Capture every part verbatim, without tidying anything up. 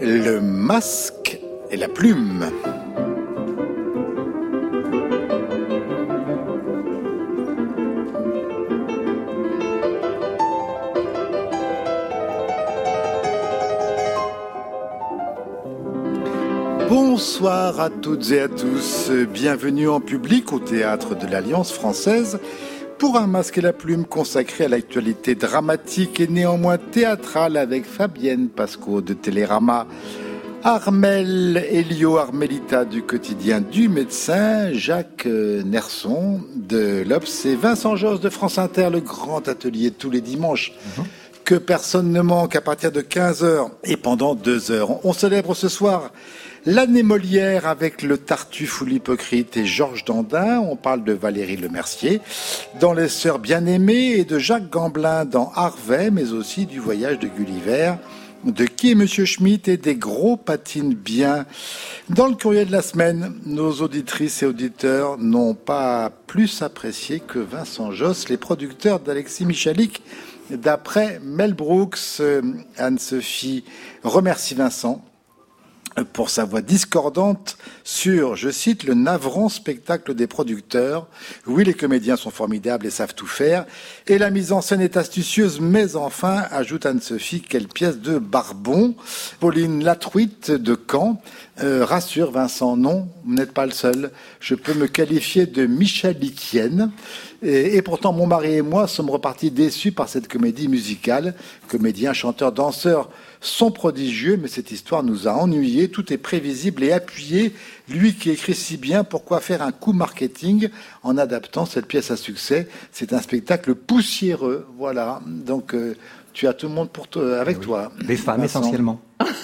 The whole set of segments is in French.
Le masque et la plume. Bonsoir à toutes et à tous, bienvenue en public au Théâtre de l'Alliance française pour un masque et la plume consacré à l'actualité dramatique et néanmoins théâtrale avec Fabienne Pasco de Télérama, Armel Elio Armelita du quotidien du Médecin, Jacques Nerson de l'Obs et Vincent Josse de France Inter, le grand atelier tous les dimanches. Mmh. Que personne ne manque à partir de quinze heures et pendant deux heures. On célèbre ce soir l'année Molière avec le Tartuffe ou l'Hypocrite et Georges Dandin. On parle de Valérie Lemercier dans Les Sœurs Bien-Aimées et de Jacques Gamblin dans Harvey, mais aussi du Voyage de Gulliver, de Qui est Monsieur Schmitt et des Gros patines bien. Dans le courrier de la semaine, nos auditrices et auditeurs n'ont pas plus apprécié que Vincent Josse, les producteurs d'Alexis Michalik. D'après Mel Brooks, Anne-Sophie remercie Vincent pour sa voix discordante sur, je cite, le navrant spectacle des producteurs. Oui, les comédiens sont formidables et savent tout faire. Et la mise en scène est astucieuse, mais enfin, ajoute Anne-Sophie, quelle pièce de barbon. Pauline Latruite de Caen euh, rassure Vincent, non, vous n'êtes pas le seul. Je peux me qualifier de michalikienne. Et, et pourtant, mon mari et moi sommes repartis déçus par cette comédie musicale. Comédiens, chanteurs, danseurs sont prodigieux, mais cette histoire nous a ennuyés. Tout est prévisible et appuyé. Lui qui écrit si bien, pourquoi faire un coup marketing en adaptant cette pièce à succès? C'est un spectacle poussiéreux. Voilà. Donc, euh, tu as tout le monde pour toi, avec oui. toi. Les femmes, Vincent. Essentiellement.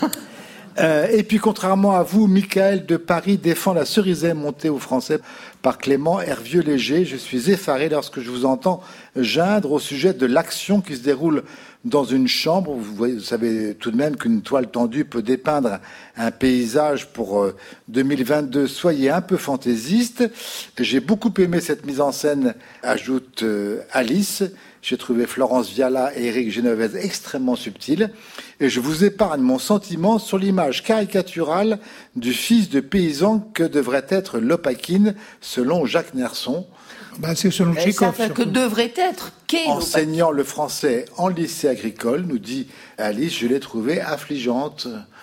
Euh, et puis, contrairement à vous, Michael de Paris défend la cerisée montée aux Français par Clément Hervieux-Léger. Je suis effaré lorsque je vous entends geindre au sujet de l'action qui se déroule dans une chambre. Vous, voyez, vous savez tout de même qu'une toile tendue peut dépeindre un paysage pour euh, deux mille vingt-deux. Soyez un peu fantaisiste. J'ai beaucoup aimé cette mise en scène, ajoute euh, Alice. J'ai trouvé Florence Viala et Éric Genovese extrêmement subtils. Et je vous épargne mon sentiment sur l'image caricaturale du fils de paysan que devrait être Lopakhin, selon Jacques Nerson. Ben, c'est selon Tchekhov. Ça que devrait être. Qu'est Enseignant le français en lycée agricole, nous dit Alice, je l'ai trouvée affligeante.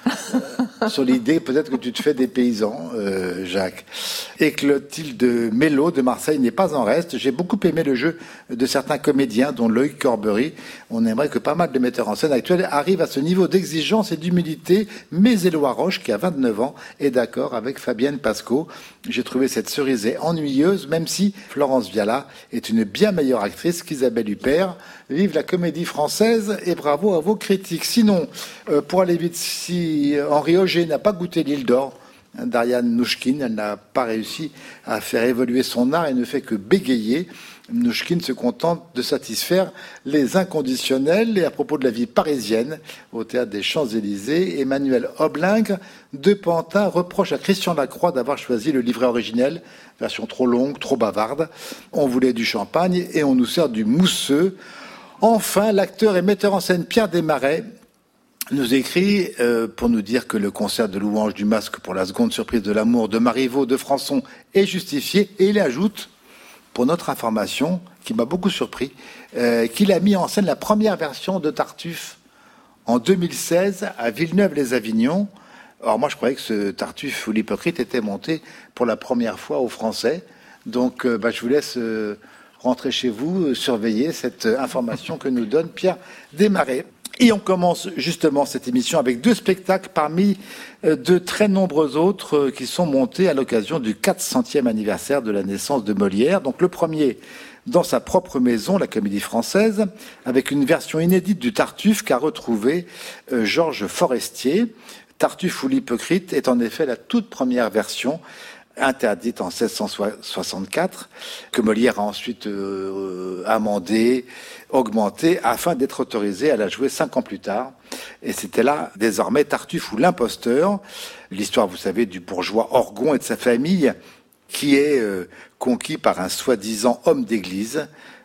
euh, sur l'idée, peut-être que tu te fais des paysans, euh, Jacques. Et Clotilde Mello de Marseille n'est pas en reste. J'ai beaucoup aimé le jeu de certains comédiens, dont Loïc Corbery. On aimerait que pas mal de metteurs en scène actuels arrivent à ce niveau d'exigence et d'humilité. Mais Éloi Roche, qui a vingt-neuf ans, est d'accord avec Fabienne Pasco. J'ai trouvé cette cerisée ennuyeuse, même si Florence Viala est une bien meilleure actrice qu'Isabelle Huppert. Vive la comédie française et bravo à vos critiques. Sinon, euh, pour aller vite, si Henri Auger n'a pas goûté l'île d'or, d'Ariane Mnouchkine, elle n'a pas réussi à faire évoluer son art et ne fait que bégayer. Mnouchkine se contente de satisfaire les inconditionnels. Et à propos de la vie parisienne, au théâtre des Champs-Élysées, Emmanuel Oblingre de Pantin reproche à Christian Lacroix d'avoir choisi le livret originel, version trop longue, trop bavarde. On voulait du champagne et on nous sert du mousseux. Enfin, l'acteur et metteur en scène Pierre Desmarais nous écrit euh, pour nous dire que le concert de louange du masque pour la seconde surprise de l'amour de Marivaux de Françon est justifié. Et il ajoute, pour notre information, qui m'a beaucoup surpris, euh, qu'il a mis en scène la première version de Tartuffe en deux mille seize à Villeneuve-les-Avignon. Alors moi, je croyais que ce Tartuffe ou l'Hypocrite était monté pour la première fois aux Français. Donc, euh, bah, je vous laisse euh, rentrer chez vous, euh, surveiller cette euh, information que nous donne Pierre Desmarais. Et on commence justement cette émission avec deux spectacles parmi de très nombreux autres qui sont montés à l'occasion du quatre centième anniversaire de la naissance de Molière. Donc le premier, dans sa propre maison, la Comédie Française, avec une version inédite du Tartuffe qu'a retrouvé euh, Georges Forestier. Tartuffe ou l'Hypocrite est en effet la toute première version interdite en seize cent soixante-quatre, que Molière a ensuite euh, amendée, augmentée, afin d'être autorisé à la jouer cinq ans plus tard. Et c'était là, désormais, Tartuffe ou l'imposteur, l'histoire, vous savez, du bourgeois Orgon et de sa famille, qui est euh, conquis par un soi-disant homme d'église,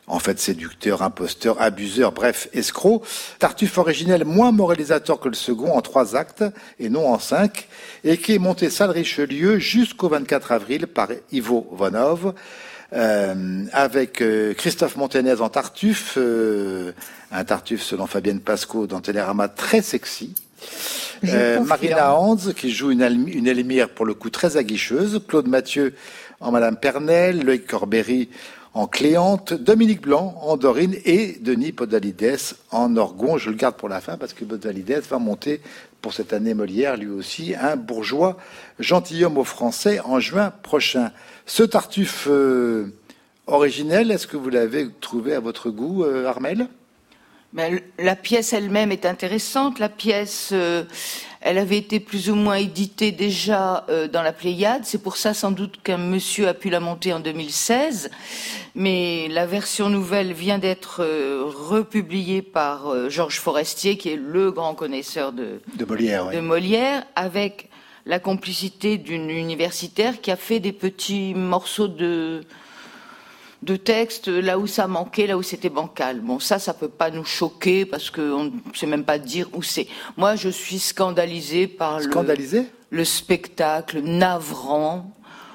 En fait, séducteur, imposteur, abuseur, bref, escroc. Tartuffe originel moins moralisateur que le second en trois actes et non en cinq, et qui est monté salle Richelieu jusqu'au vingt-quatre avril par Ivo Vanov, euh, avec euh, Christophe Montenez en Tartuffe, euh, un Tartuffe selon Fabienne Pasco dans Télérama très sexy. Euh, Marina Hans qui joue une, Almi, une Elmire pour le coup très aguicheuse, Claude Mathieu en Madame Pernelle, Loïc Corbéry en Cléante, Dominique Blanc en Dorine et Denis Podalides en Orgon. Je le garde pour la fin parce que Podalides va monter pour cette année Molière, lui aussi, un bourgeois gentilhomme aux Français en juin prochain. Ce Tartuffe euh, originel, est-ce que vous l'avez trouvé à votre goût, euh, Armelle ? Ben, la pièce elle-même est intéressante. La pièce, euh, elle avait été plus ou moins éditée déjà euh, dans la Pléiade. C'est pour ça sans doute qu'un monsieur a pu la monter en deux mille seize. Mais la version nouvelle vient d'être euh, republiée par euh, Georges Forestier, qui est le grand connaisseur de, de Molière, de oui. Molière, avec la complicité d'une universitaire qui a fait des petits morceaux de... de texte là où ça manquait, là où c'était bancal. Bon, ça, ça peut pas nous choquer parce qu'on ne sait même pas dire où c'est. Moi, je suis scandalisée par Scandalisée ? le, le spectacle navrant.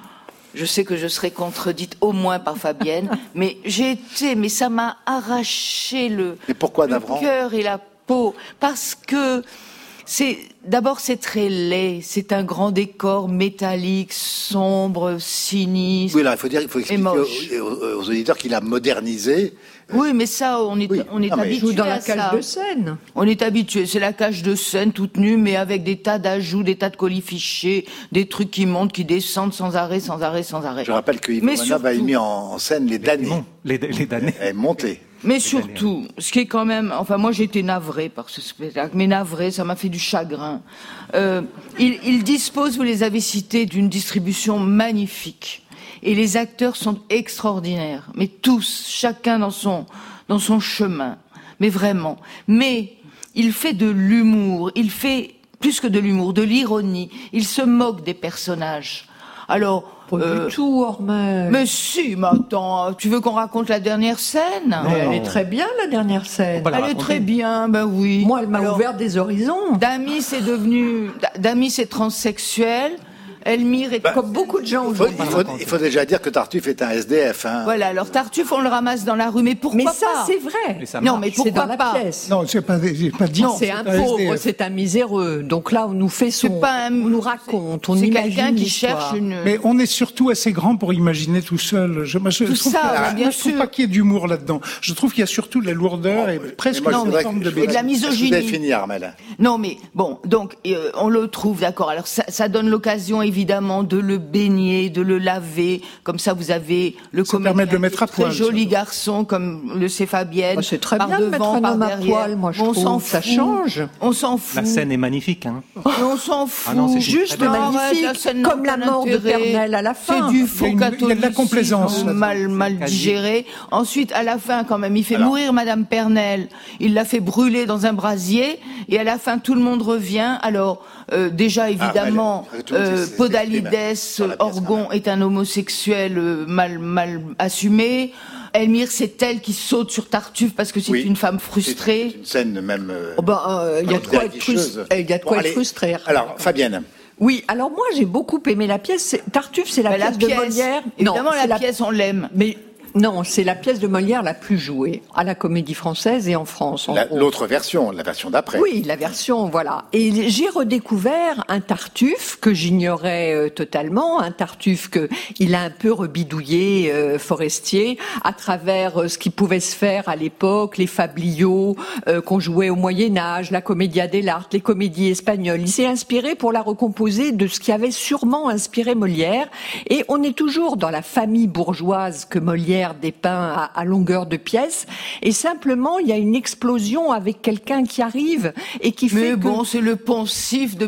Je sais que je serai contredite au moins par Fabienne, mais j'ai été, mais ça m'a arraché le, mais pourquoi le navrant ? cœur et la peau, parce que c'est d'abord c'est très laid, c'est un grand décor métallique, sombre, sinistre. Oui, alors il faut dire, il faut expliquer aux, aux, aux auditeurs qu'il a modernisé. Oui, mais ça, on est, oui. on est non, habitué dans la à cage ça. de scène. On est habitué. C'est la cage de scène toute nue, mais avec des tas d'ajouts, des tas de colifichés, des trucs qui montent, qui descendent sans arrêt, sans arrêt, sans arrêt. Je rappelle que Yves Manov a mis en scène les damnés. Les, les damnés. Elle est montée. Mais surtout, ce qui est quand même, enfin moi j'ai été navrée par ce spectacle, mais navrée, ça m'a fait du chagrin. Euh, il, il dispose, vous les avez cités, d'une distribution magnifique. Et les acteurs sont extraordinaires, mais tous, chacun dans son, dans son chemin, mais vraiment. Mais il fait de l'humour, il fait plus que de l'humour, de l'ironie, il se moque des personnages. Alors, Pas euh, du tout, Armelle. mais si, mais attends, tu veux qu'on raconte la dernière scène? Non, elle est très bien, la dernière scène. On va la Elle est raconter. très bien, ben oui. Moi, elle m'a Alors, ouvert des horizons. Damis est devenu, Damis est transsexuel, Elmire est... Bah, Comme beaucoup de gens Il faut, aujourd'hui. il, faut, il faut déjà dire que Tartuffe est un S D F. Hein. Voilà, alors Tartuffe, on le ramasse dans la rue, mais pourquoi Mais pas? ça, c'est vrai. Mais ça Non, marche. mais C'est pourquoi dans la pas? pièce. Non, c'est pas, j'ai pas dit. Non, que c'est un S D F. pauvre, c'est un miséreux. Donc là, on nous fait son, C'est pas un- on nous raconte, on C'est imagine quelqu'un qui l'histoire. cherche une... Mais on est surtout assez grand pour imaginer tout seul. Je, moi, je Tout trouve ça, que- bah, bien je trouve sûr. pas qu'il y ait d'humour là-dedans. Je trouve qu'il y a surtout de la lourdeur et presque Mais moi, je une voudrais forme que- de je voudrais- de la misogynie. Vous avez fini, Armelle. Non, mais bon, donc euh, on le trouve, d'accord. Alors ça, ça donne l'occasion évidemment de le baigner, de le laver. Comme ça, vous avez le Ça comédien, permet de le mettre à très poil, joli surtout. garçon comme le sait Fabienne. Bah, c'est très par bien de devant, mettre un par homme à derrière. poil, moi, je on trouve. s'en Ça fout. change. On s'en fout. La scène est magnifique. Hein. On s'en fout. Ah non, c'est juste très bien. arrête, magnifique, la scène n'a comme la aucun mort de intérêt. Pernelle à la fin. C'est du Il y a faux une- il y a de la catholicisme complaisance là-dedans. mal, mal Quasi. digéré. Ensuite, à la fin, quand même, il fait Alors. mourir Madame Pernelle. Il l'a fait brûler dans un brasier. Et à la fin, tout le monde revient. Alors, euh, déjà, évidemment, mais, tout le monde euh, s'est- s'est Podalides, exprimé sur la pièce, Orgon quand même. est un homosexuel euh, mal, mal assumé. Elmire, c'est elle qui saute sur Tartuffe parce que c'est Oui. une femme C'est frustrée. une scène même. euh, Oh ben, euh, il y a de quoi être, aguicheuse. frus- il y a de Bon, quoi allez. être frustré. Alors, Fabienne. Oui, alors moi, j'ai beaucoup aimé la pièce. C'est- Tartuffe, c'est la, Ben, la pièce de pièce, Molière. évidemment, c'est la pièce, on l'aime. Mais non, c'est la pièce de Molière la plus jouée à la Comédie Française et en France. en La- gros. L'autre version, la version d'après. Oui, la version, voilà. Et j'ai redécouvert un Tartuffe que j'ignorais euh, totalement, un Tartuffe que il a un peu rebidouillé, euh, Forestier, à travers euh, ce qui pouvait se faire à l'époque, les fabliaux euh, qu'on jouait au Moyen-Âge, la Commedia dell'arte, les comédies espagnoles. Il s'est inspiré pour la recomposer de ce qui avait sûrement inspiré Molière. Et on est toujours dans la famille bourgeoise que Molière dépeint à, à longueur de pièce. Et simplement, il y a une explosion avec quelqu'un qui arrive et qui fait Mais que... bon, c'est le poncif depuis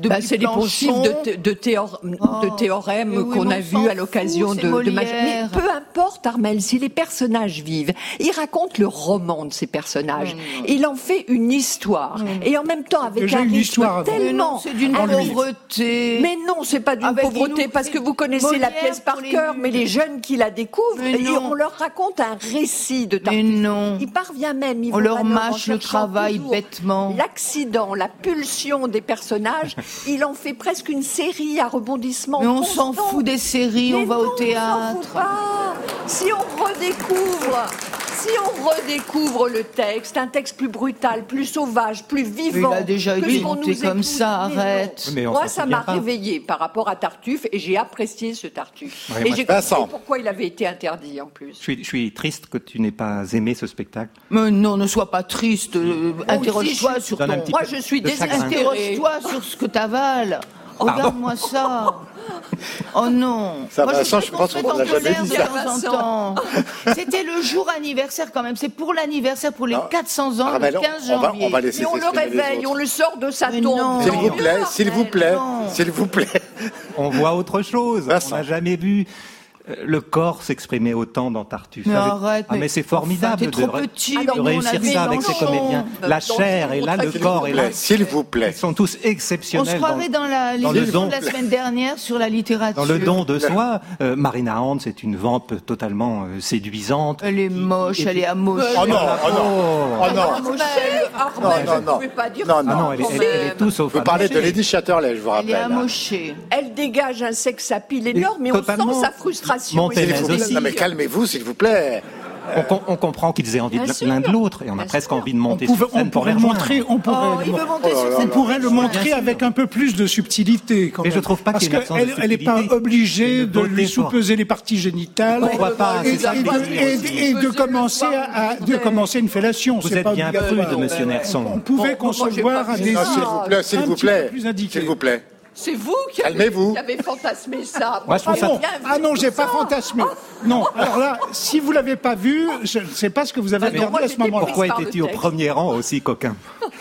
de Bah, c'est les poncifs de, thé- de, théor- Oh. de théorèmes Mais oui, qu'on mais a on vus s'en à l'occasion fout, de, c'est de Molière. magie. Mais peu importe, Armel, si les personnages vivent, il raconte le roman de ces personnages. Il en fait une histoire. Et en même temps, avec Déjà un une rythme histoire avant. Mais tellement... non, c'est d'une un rythme- pauvreté. Mais non, c'est pas d'une Avec pauvreté, nous, parce que c'est vous connaissez la Molière pièce par pour les cœur, nuls. mais les jeunes qui la découvrent, Mais et non. on leur raconte un récit de Mais Tartuffe. non. Il parvient même, ils On vont leur à l'œuvre en mâche le cherchant travail toujours bêtement. l'accident, la pulsion des personnages. Il en fait presque une série à rebondissements Mais on s'en constants. fout des séries, Mais on va non, au on s'en fout théâtre. pas. Si on redécouvre, si on redécouvre le texte, un texte plus brutal, plus sauvage, plus vivant. Mais il a déjà que été ce qu'on monté nous comme écoute. ça, Mais non. arrête. Oui, mais on Moi, s'en ça souvient m'a pas. réveillé par rapport à Tartuffe et j'ai apprécié ce Tartuffe. Ouais, et moi, j'ai Vincent. compris pourquoi il avait été interdit en plus. Je suis, je suis triste que tu n'aies pas aimé ce spectacle. Mais non, ne sois pas triste. euh, Interroge-toi aussi, sur donne un ton... petit Moi, peu je suis de chagrin. désespérée. Interroge-toi sur ce que t'avales. Regarde-moi ça. Oh non. Ça, Moi, Vincent, je, je pense qu'on se qu'on mette l'a en jamais colère dit, de ça. temps en temps. C'était le jour anniversaire quand même. C'est pour l'anniversaire, pour les Non. quatre cents ans, Armel, le quinze on va, janvier. on va laisser Mais on le s'exprimer les réveille, autres. on le sort de sa Mais tombe. non. S'il vous plaît, Bien, s'il vous Armel. plaît, non. s'il vous plaît. On voit autre chose. Vincent. On n'a jamais vu euh, le corps s'exprimer autant dans Tartuffe. Mais Ça, j'ai- arrête, ah, mais c'est formidable enfin, t'es trop de, ré- petit, Alors, de nous, on a réussir vu ça avec ses Mélenchon, comédiens. euh, La dans chair le et là le S'il corps vous et là. plaît, s'il vous plaît. Ils sont tous On se exceptionnels croirait dans, dans la dans le l'émission don. de la semaine dernière sur la littérature. dans le don de soi. Euh, Marina Hand, c'est une vampe totalement euh, séduisante. Elle est moche, elle est amochée. Oh non, oh non, oh non. Armel, Armel, Non, non, vous non. pouvez pas dire Non, ça. non. Ah non, elle est, elle, elle est tout sauf Vous parlez de amochée. Lady Chatterley, je vous Elle est rappelle. amochée. Elle dégage un sex appeal énorme, mais on totalement sent sa frustration. montée et S'il son vous plaît. désir. Non, mais calmez-vous, s'il vous plaît. On, com- on comprend qu'ils aient envie Bien de sûr. l'un de l'autre et on a Bien presque sûr. envie de On, monter pouvait- sur on scène pour les pourrait le rejoindre. montrer, on pourrait, Oh, le il mo- veut monter Oh là sur là on scène. pourrait le montrer sûr. avec un peu plus de subtilité. Quand Mais même. je trouve pas Parce qu'il y ait une absence de qu'elle elle est pas subtilité. obligée Une de beauté lui forte. sous-peser les parties génitales Pourquoi pas, et, c'est ça et le de, plaisir et- aussi. et de commencer à, à- de commencer une fellation. Vous C'est êtes pas bien obligatoire. prude, monsieur Nerson. On pouvait Bon, moi, j'ai concevoir pas un vu désir Non, ça. s'il vous plaît, s'il un vous petit peu plaît. plus indiqué. S'il vous plaît. C'est vous qui avez, Calmez-vous. qui avez fantasmé ça. Moi, je trouve Ah ça- non, Bien vu ah non, tout j'ai pas ça. fantasmé. Non, alors là, si vous l'avez pas vu, je ne sais pas ce que vous avez Ah non, regardé moi, à ce j'étais moment-là. Pourquoi par le étais-tu au texte. premier rang aussi, coquin?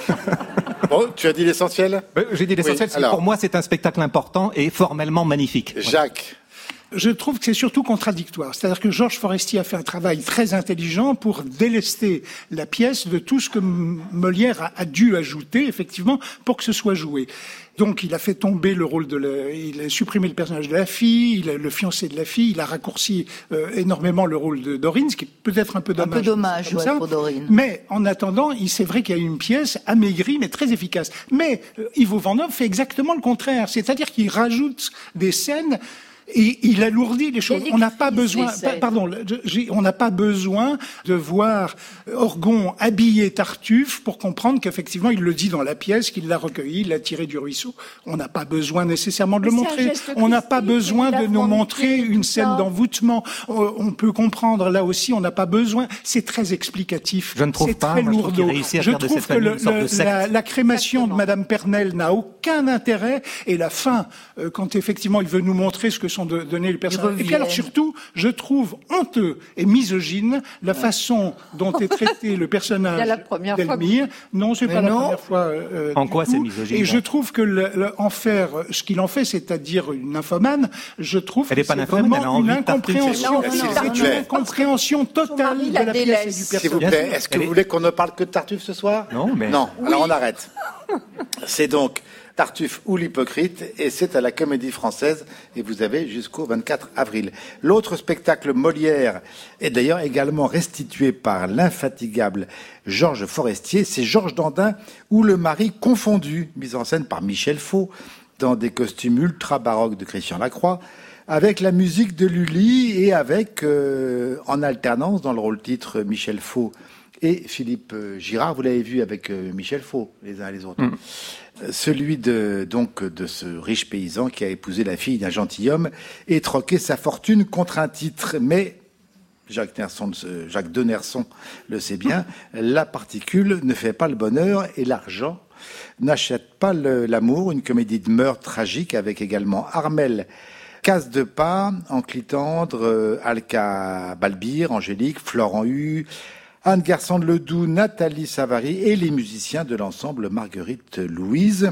Bon, tu as dit l'essentiel? Euh, J'ai dit l'essentiel, Oui, c'est alors. pour moi c'est un spectacle important et formellement magnifique. Jacques. Je trouve que c'est surtout contradictoire. C'est-à-dire que Georges Forestier a fait un travail très intelligent pour délester la pièce de tout ce que M- Molière a, a dû ajouter, effectivement, pour que ce soit joué. Donc, il a fait tomber le rôle de la, il a supprimé le personnage de la fille, il a le fiancé de la fille, il a raccourci euh, énormément le rôle de Dorine, ce qui est peut-être un peu dommage. peu dommage, comme ouais, ça. pour Dorine. Mais en attendant, il c'est vrai qu'il y a une pièce amaigrie mais très efficace. Mais euh, Ivo Van Hove fait exactement le contraire, c'est-à-dire qu'il rajoute des scènes. Et il alourdit les choses. Il On n'a pas éclipse besoin, les scènes. pardon, le- j'ai- on n'a pas besoin de voir Orgon habiller Tartuffe pour comprendre qu'effectivement, il le dit dans la pièce, qu'il l'a recueilli, il l'a tiré du ruisseau. On n'a pas besoin nécessairement de le Mais c'est un montrer. geste On n'a pas christique, besoin la de nous frontière, montrer tout une ça. scène d'envoûtement. Euh, On peut comprendre là aussi, on n'a pas besoin. C'est très explicatif. Je ne trouve C'est pas. très Moi, je trouve qu'il lourdeau. réussit à Je faire de trouve cette que famille le- une sorte de le- secte. la, la crémation Exactement. de Madame Pernelle n'a aucun intérêt et la fin, euh, quand effectivement il veut nous montrer ce que sont de, donner les personnages. Et puis alors reviennent. surtout, je trouve honteux et misogyne la façon dont est traité le personnage C'est la première fois d'Elmire. Non, c'est Mais pas la non. première fois. euh, En du quoi tout. c'est misogyne, Et je donc trouve que le, le- en faire ce qu'il en fait, c'est-à-dire une nymphomane, je trouve Elle est que pas c'est nymphomane, vraiment elle a envie une de Tartuffe. incompréhension. Non, non, C'est non, une non. incompréhension totale mari de la la pièce et délaisse. du S'il vous personnage. Bien plaît, sûr. est-ce que Elle vous est- voulez qu'on ne parle que de Tartuffe ce soir? Non, mais- Non, alors on arrête. C'est donc Tartuffe ou l'Hypocrite, et c'est à la Comédie Française, et vous avez jusqu'au vingt-quatre avril. L'autre spectacle Molière est d'ailleurs également restitué par l'infatigable Georges Forestier, c'est Georges Dandin ou Le Mari confondu, mise en scène par Michel Faux, dans des costumes ultra baroques de Christian Lacroix, avec la musique de Lully et avec, euh, en alternance, dans le rôle titre, Michel Faux et Philippe euh, Girard. Vous l'avez vu avec euh, Michel Faux, les uns et les autres. Mm. Euh, Celui de, donc, de ce riche paysan qui a épousé la fille d'un gentilhomme et troqué sa fortune contre un titre. Mais, Jacques, Nerson, euh, Jacques de Nerson le sait bien, la particule ne fait pas le bonheur et l'argent n'achète pas le- l'amour. Une comédie de meurtre tragique avec également Armel Casse de Pas, Anclitandre, euh, Alka Balbir, Angélique, Florent Hu, Anne Garçon de Ledoux, Nathalie Savary et les musiciens de l'ensemble Marguerite Louise.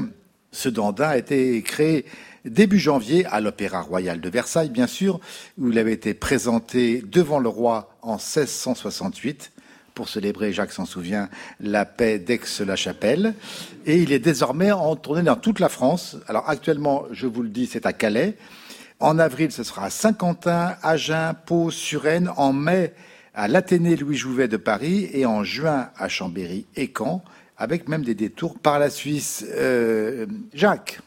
Ce Dandin a été créé début janvier à l'Opéra Royal de Versailles, bien sûr, où il avait été présenté devant le roi en seize cent soixante-huit pour célébrer, Jacques s'en souvient, la paix d'Aix-la-Chapelle. Et il est désormais en tournée dans toute la France. Alors actuellement, je vous le dis, c'est à Calais. En avril, ce sera à Saint-Quentin, Agen, Pau, Suresnes. En mai, à l'Athénée Louis Jouvet de Paris. Et en juin, à Chambéry et Caen, avec même des détours par la Suisse. Euh, Jacques?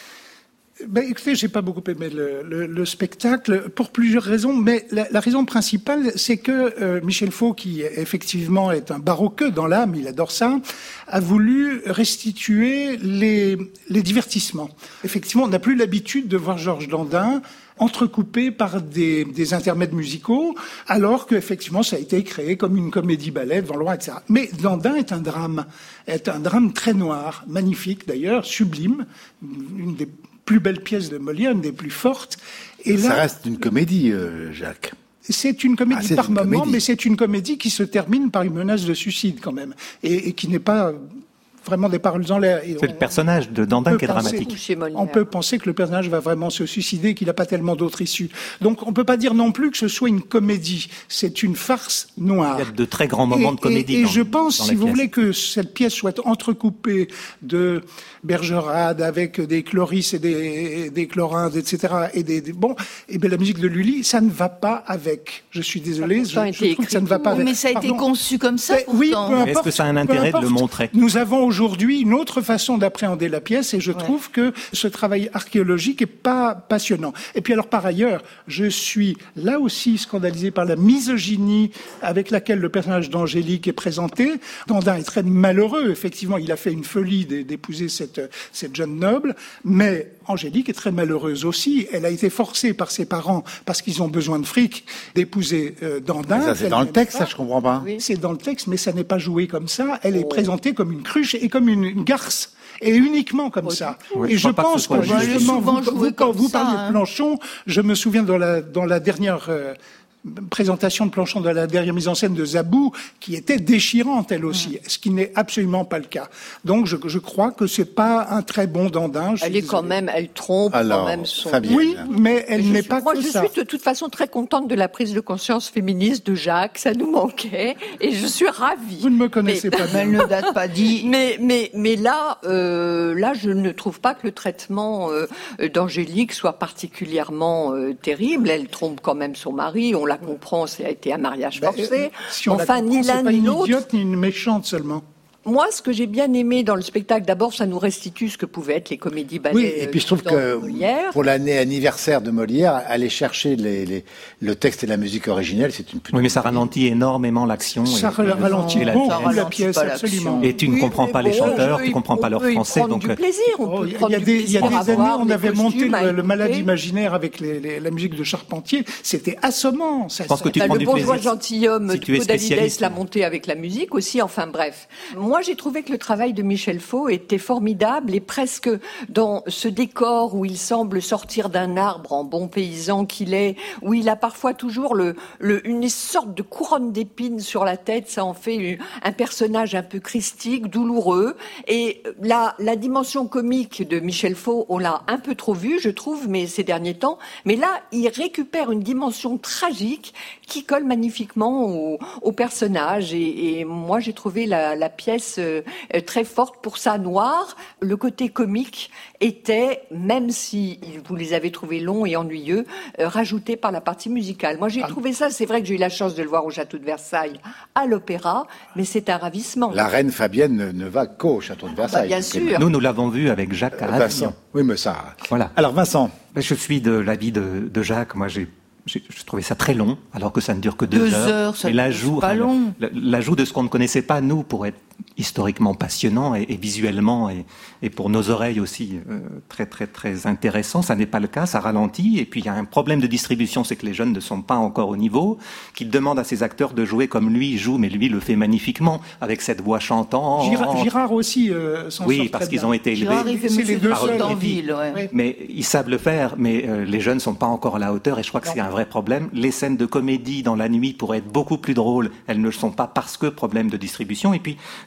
Ben, écoutez, j'ai pas beaucoup aimé le, le, le spectacle pour plusieurs raisons, mais la, la raison principale, c'est que euh, Michel Faux, qui effectivement est un baroqueux dans l'âme, il adore ça, a voulu restituer les, les divertissements. Effectivement, on n'a plus l'habitude de voir Georges Dandin entrecoupé par des, des intermèdes musicaux, alors qu'effectivement, ça a été créé comme une comédie-ballet devant le roi, et cetera. Mais Dandin est un drame, est un drame très noir, magnifique d'ailleurs, sublime, une des plus belle pièce de Molière, une des plus fortes. Et ça là, reste une comédie, euh, Jacques. C'est une comédie ah, c'est par une moment, comédie. mais c'est une comédie qui se termine par une menace de suicide quand même, et, et qui n'est pas vraiment des paroles en l'air. C'est le personnage de Dandin qui est penser, dramatique. On peut penser que le personnage va vraiment se suicider, qu'il n'a pas tellement d'autres issues. Donc on peut pas dire non plus que ce soit une comédie. C'est une farce noire. Il y a de très grands moments et, de comédie. Et, et dans, je pense, dans si la vous pièce. voulez, que cette pièce soit entrecoupée de Bergerade avec des Cloris et des, des Clorindes, et cetera. Et des, des bon, et bien la musique de Lully, ça ne va pas avec. Je suis désolé, je, je trouve que ça ne va pas avec. Mais ça a été Pardon. conçu comme ça. Mais, oui, pourtant. peu importe, Est-ce que ça a un peu intérêt de importe. le montrer? Nous avons aujourd'hui une autre façon d'appréhender la pièce, et je ouais. trouve que ce travail archéologique est pas passionnant. Et puis alors par ailleurs, je suis là aussi scandalisé par la misogynie avec laquelle le personnage d'Angélique est présenté. Dandin est très malheureux, effectivement, il a fait une folie d'épouser cette, cette jeune noble, mais Angélique est très malheureuse aussi. Elle a été forcée par ses parents, parce qu'ils ont besoin de fric, d'épouser euh, Dandin. Mais ça, c'est dans le texte, ça, je comprends pas. Oui. C'est dans le texte, mais ça n'est pas joué comme ça. Elle est oh. présentée comme une cruche et comme une, une garce. Et uniquement comme oh, ça. Oui, et je, je pense que, que justement, vous, vous, quand vous ça, parlez hein. de Planchon, je me souviens dans la, dans la dernière euh, présentation de Planchon, de la dernière mise en scène de Zabou, qui était déchirante elle aussi, ce qui n'est absolument pas le cas. Donc je, je crois que c'est pas un très bon Dandin. Elle est quand même, elle trompe Alors, quand même son. Fabienne. Oui, mais elle n'est pas moi, que je ça. suis de toute façon très contente de la prise de conscience féministe de Jacques. Ça nous manquait et je suis ravie. Vous ne me connaissez mais, pas bien. Elle ne date pas dit. Mais mais mais là, euh, là, je ne trouve pas que le traitement euh, d'Angélique soit particulièrement euh, terrible. Elle trompe quand même son mari. On la comprend. C'est a été un mariage forcé. Ben, si on enfin, la ni l'un pas ni une l'autre. idiote ni une méchante seulement. Moi, ce que j'ai bien aimé dans le spectacle, d'abord, ça nous restitue ce que pouvaient être les comédies ballets. Oui, et puis je trouve que Molière. pour l'année anniversaire de Molière, aller chercher les, les, le texte et la musique originelle, c'est une petite... Oui, mais ça ralentit énormément l'action. Ça et, ralentit et la beaucoup pièce. la pièce, pas absolument. Et tu ne Oui, comprends pas les bon, chanteurs, peut, tu ne comprends pas leur peut y français. prendre Donc, du plaisir. On Oh, peut il y prendre a du des, il y a plaisir des à années, voir on des avait monté costumes à le, le Malade écouter. imaginaire avec les, les, la musique de Charpentier. C'était assommant. Ça, Je pense ça- que tu Bah, prends le du bourgeois plaisir. gentilhomme Si tu es de Podalides spécialiste. l'a monté avec la musique aussi, enfin bref. Moi j'ai trouvé que le travail de Michel Faux était formidable et presque dans ce décor où il semble sortir d'un arbre en bon paysan qu'il est, où il a parfois toujours le, le, une sorte de couronne d'épines sur la tête, ça en fait un personnage un peu christique, douloureux. Et la, la dimension comique de Michel Faux, on l'a un peu trop vu, je trouve, mais ces derniers temps. Mais là, il récupère une dimension tragique qui colle magnifiquement au, au personnage. Et, et moi, j'ai trouvé la, la pièce euh, très forte pour ça noir. Le côté comique était, même si vous les avez trouvés longs et ennuyeux, euh, rajouté par la partie musicale. Moi, j'ai ah. trouvé ça, c'est vrai que j'ai eu la chance de le voir au Château de Versailles, à l'Opéra, mais c'est un ravissement. La reine Fabienne ne, ne va qu'au Château de Versailles. Bah, bien sûr. Nous, nous l'avons vu avec Jacques à Euh, Avignon. Vincent. Oui, mais ça... Voilà. Alors, Vincent. Je suis de l'avis de, de Jacques. Moi, j'ai J'ai, je trouvais ça très long, alors que ça ne dure que deux, deux heures. heures. Ça et l'ajout, pas long. l'ajout de ce qu'on ne connaissait pas, nous, pour être historiquement passionnant et, et visuellement et, et pour nos oreilles aussi euh, très très très intéressant. Ça n'est pas le cas, ça ralentit. Et puis il y a un problème de distribution, c'est que les jeunes ne sont pas encore au niveau, qu'il demande à ses acteurs de jouer comme lui joue, mais lui le fait magnifiquement avec cette voix chantante. Girard, Girard aussi euh, s'en oui, sort parce très qu'ils bien. ont été élevés. Girard, il fait C'est les deux Monsieur seuls. d'Anville, ouais. Ouais. Mais ils savent le faire, mais euh, les jeunes sont pas encore à la hauteur et je crois que Non. c'est un vrai problème. Les scènes de comédie dans la nuit pourraient être beaucoup plus drôles, elles ne le sont pas parce que problème de distribution. Et puis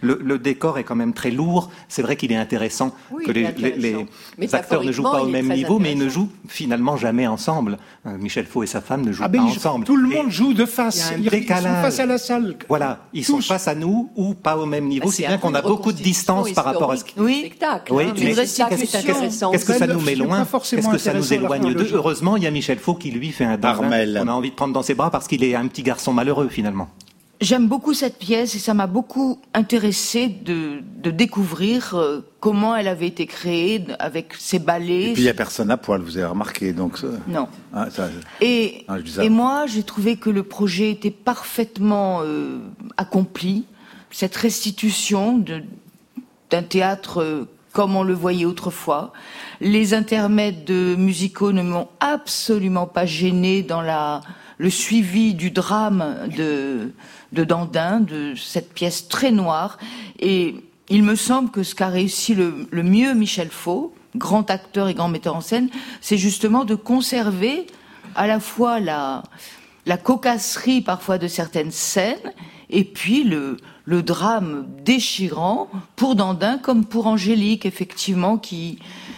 le, le décor est quand même très lourd. C'est vrai qu'il est intéressant oui, que les, les, les acteurs ne jouent pas au même niveau, mais ils ne jouent finalement jamais ensemble. Euh, Michel Faux et sa femme ne jouent ah, pas ils, ensemble. Tout le monde et joue de face. Il y a un ils, ils sont face à la salle. Voilà, ils Tous. sont face à nous ou pas au même niveau, bah, si bien qu'on a beaucoup de distance par rapport à ce qui... Oui, spectacle. Oui, hein, mais mais qu'est-ce, qu'est-ce, qu'est-ce que ça nous met loin? Qu'est-ce que ça nous éloigne d'eux? Heureusement, il y a Michel Faux qui lui fait un Darwin qu'on a envie de prendre dans ses bras parce qu'il est un petit garçon malheureux finalement. J'aime beaucoup cette pièce et ça m'a beaucoup intéressé de, de découvrir euh, comment elle avait été créée avec ses ballets. Et puis il n'y a personne à poil, vous avez remarqué. Donc, ça... Non. Ah, ça... Et, ah, et moi, j'ai trouvé que le projet était parfaitement euh, accompli. Cette restitution de, d'un théâtre euh, comme on le voyait autrefois. Les intermèdes musicaux ne m'ont absolument pas gêné dans la, le suivi du drame de, de Dandin, de cette pièce très noire. Et il me semble que ce qu'a réussi le, le mieux Michel Faux, grand acteur et grand metteur en scène, c'est justement de conserver à la fois la, la cocasserie parfois de certaines scènes et puis le, le drame déchirant pour Dandin comme pour Angélique, effectivement, qui...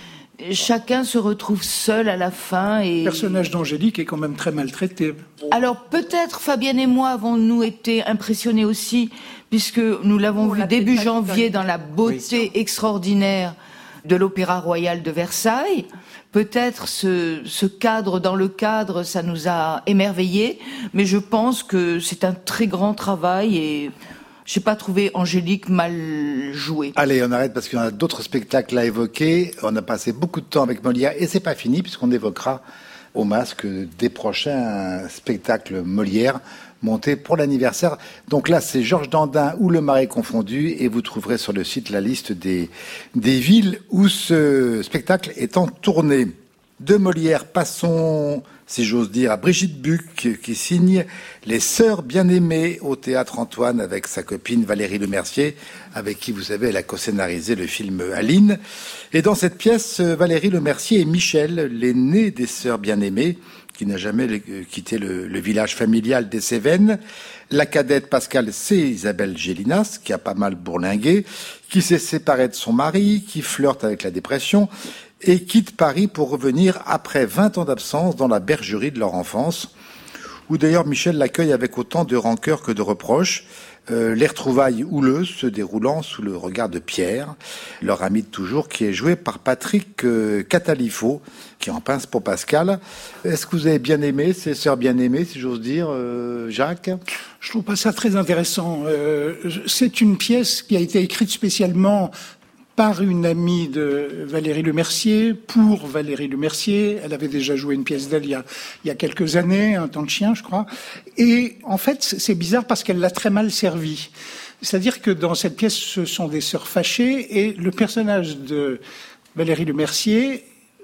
Chacun se retrouve seul à la fin. Et... Le personnage d'Angélique est quand même très maltraité. Alors peut-être Fabienne et moi avons-nous été impressionnés aussi, puisque nous l'avons On vu l'a début peut-être janvier dans dans la beauté oui. extraordinaire de l'Opéra Royal de Versailles. Peut-être ce, ce cadre dans le cadre, ça nous a émerveillés, mais je pense que c'est un très grand travail et... j'ai pas trouvé Angélique mal jouée. Allez, on arrête parce qu'il y en a d'autres spectacles à évoquer. On a passé beaucoup de temps avec Molière et c'est pas fini puisqu'on évoquera au Masque des prochains spectacles Molière montés pour l'anniversaire. Donc là, c'est Georges Dandin ou Le Marais confondu et vous trouverez sur le site la liste des, des villes où ce spectacle est en tournée. De Molière, passons, si j'ose dire, à Brigitte Buck qui signe Les Sœurs Bien-Aimées au Théâtre Antoine avec sa copine Valérie Lemercier, avec qui, vous savez, elle a co-scénarisé le film Aline. Et dans cette pièce, Valérie Lemercier et Michel, l'aîné des Sœurs Bien-Aimées, qui n'a jamais quitté le, le village familial des Cévennes. La cadette Pascale, c'est Isabelle Gélinas, qui a pas mal bourlingué, qui s'est séparée de son mari, qui flirte avec la dépression, et quitte Paris pour revenir après vingt ans d'absence dans la bergerie de leur enfance, où d'ailleurs Michel l'accueille avec autant de rancœur que de reproches, euh, les retrouvailles houleuses se déroulant sous le regard de Pierre, leur ami de toujours, qui est joué par Patrick euh, Catalifo, qui en pince pour Pascal. Est-ce que vous avez bien aimé ces Sœurs Bien-Aimées, si j'ose dire, euh, Jacques ? Je trouve pas ça très intéressant. Euh, c'est une pièce qui a été écrite spécialement par une amie de Valérie Lemercier, pour Valérie Lemercier. Elle avait déjà joué une pièce d'elle il y a, il y a quelques années, Un temps de chien, je crois. Et en fait, c'est bizarre parce qu'elle l'a très mal servi. C'est-à-dire que dans cette pièce, ce sont des sœurs fâchées et le personnage de Valérie Lemercier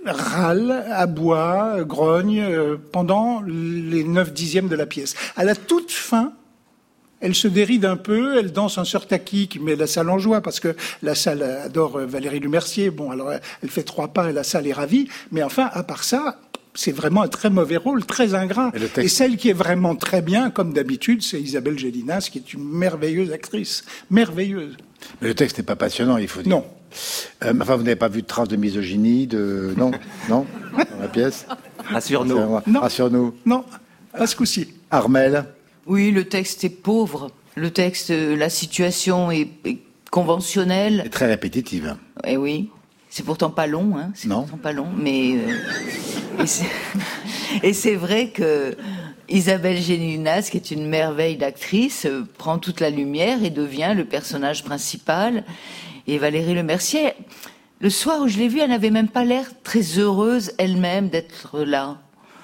râle, aboie, grogne pendant les neuf dixièmes de la pièce. À la toute fin, elle se déride un peu, elle danse un surtaki qui met la salle en joie parce que la salle adore Valérie Lemercier. Bon, alors elle fait trois pas et la salle est ravie. Mais enfin, à part ça, c'est vraiment un très mauvais rôle, très ingrat. Et, texte... et celle qui est vraiment très bien, comme d'habitude, c'est Isabelle Gélinas, qui est une merveilleuse actrice. Merveilleuse. Mais le texte n'est pas passionnant, il faut dire. Non. Euh, enfin, vous n'avez pas vu de traces de misogynie, de... Non, non, dans la pièce. Rassure-nous. Non. Rassure-nous. Non, pas ce coup-ci. Armelle. Oui, le texte est pauvre. Le texte, la situation est, est conventionnelle. Et très répétitive. Eh oui. C'est pourtant pas long, hein. C'est non. pourtant pas long, mais euh, et, c'est, et c'est vrai que Isabelle Gélinas, qui est une merveille d'actrice, euh, prend toute la lumière et devient le personnage principal. Et Valérie Lemercier, le soir où je l'ai vue, elle n'avait même pas l'air très heureuse elle-même d'être là.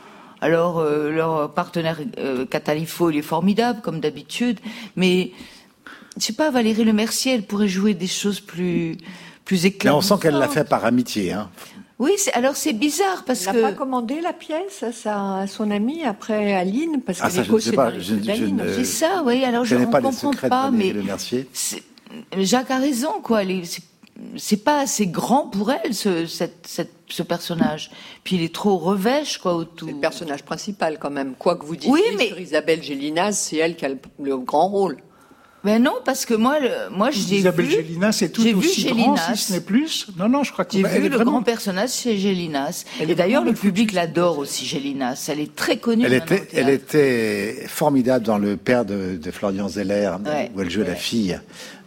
Alors, euh, leur partenaire euh, Catalifo, il est formidable, comme d'habitude, mais, je sais pas, Valérie Lemercier, elle pourrait jouer des choses plus, plus éclatantes. Mais on sent qu'elle l'a fait par amitié, hein. Oui, c'est, alors c'est bizarre, parce elle que... Elle n'a pas commandé la pièce à, sa, à son amie après Aline, parce ah, qu'elle est co-scénariste d'Aline. C'est ça, oui, alors je ne comprends pas, mais... C'est, Jacques a raison, quoi, elle est, c'est, c'est pas assez grand pour elle, ce, cette, cette, ce personnage. Puis il est trop revêche, quoi, autour. C'est le personnage principal, quand même. Quoi que vous disiez oui, mais... sur Isabelle Gélinas, c'est elle qui a le, le grand rôle. Ben non, parce que moi, le, moi j'ai Isabelle vu... Gélinas, c'est tout j'ai aussi vu grand, Gélinas. si ce n'est plus. Non, non, je crois que J'ai elle vu est le vraiment... grand personnage, c'est Gélinas. Elle Et est d'ailleurs, le vraiment public foutue. l'adore aussi, Gélinas. Elle est très connue. Elle maintenant était, au théâtre. elle était formidable dans Le Père de, de Florian Zeller, Ouais. où elle jouait Ouais. la fille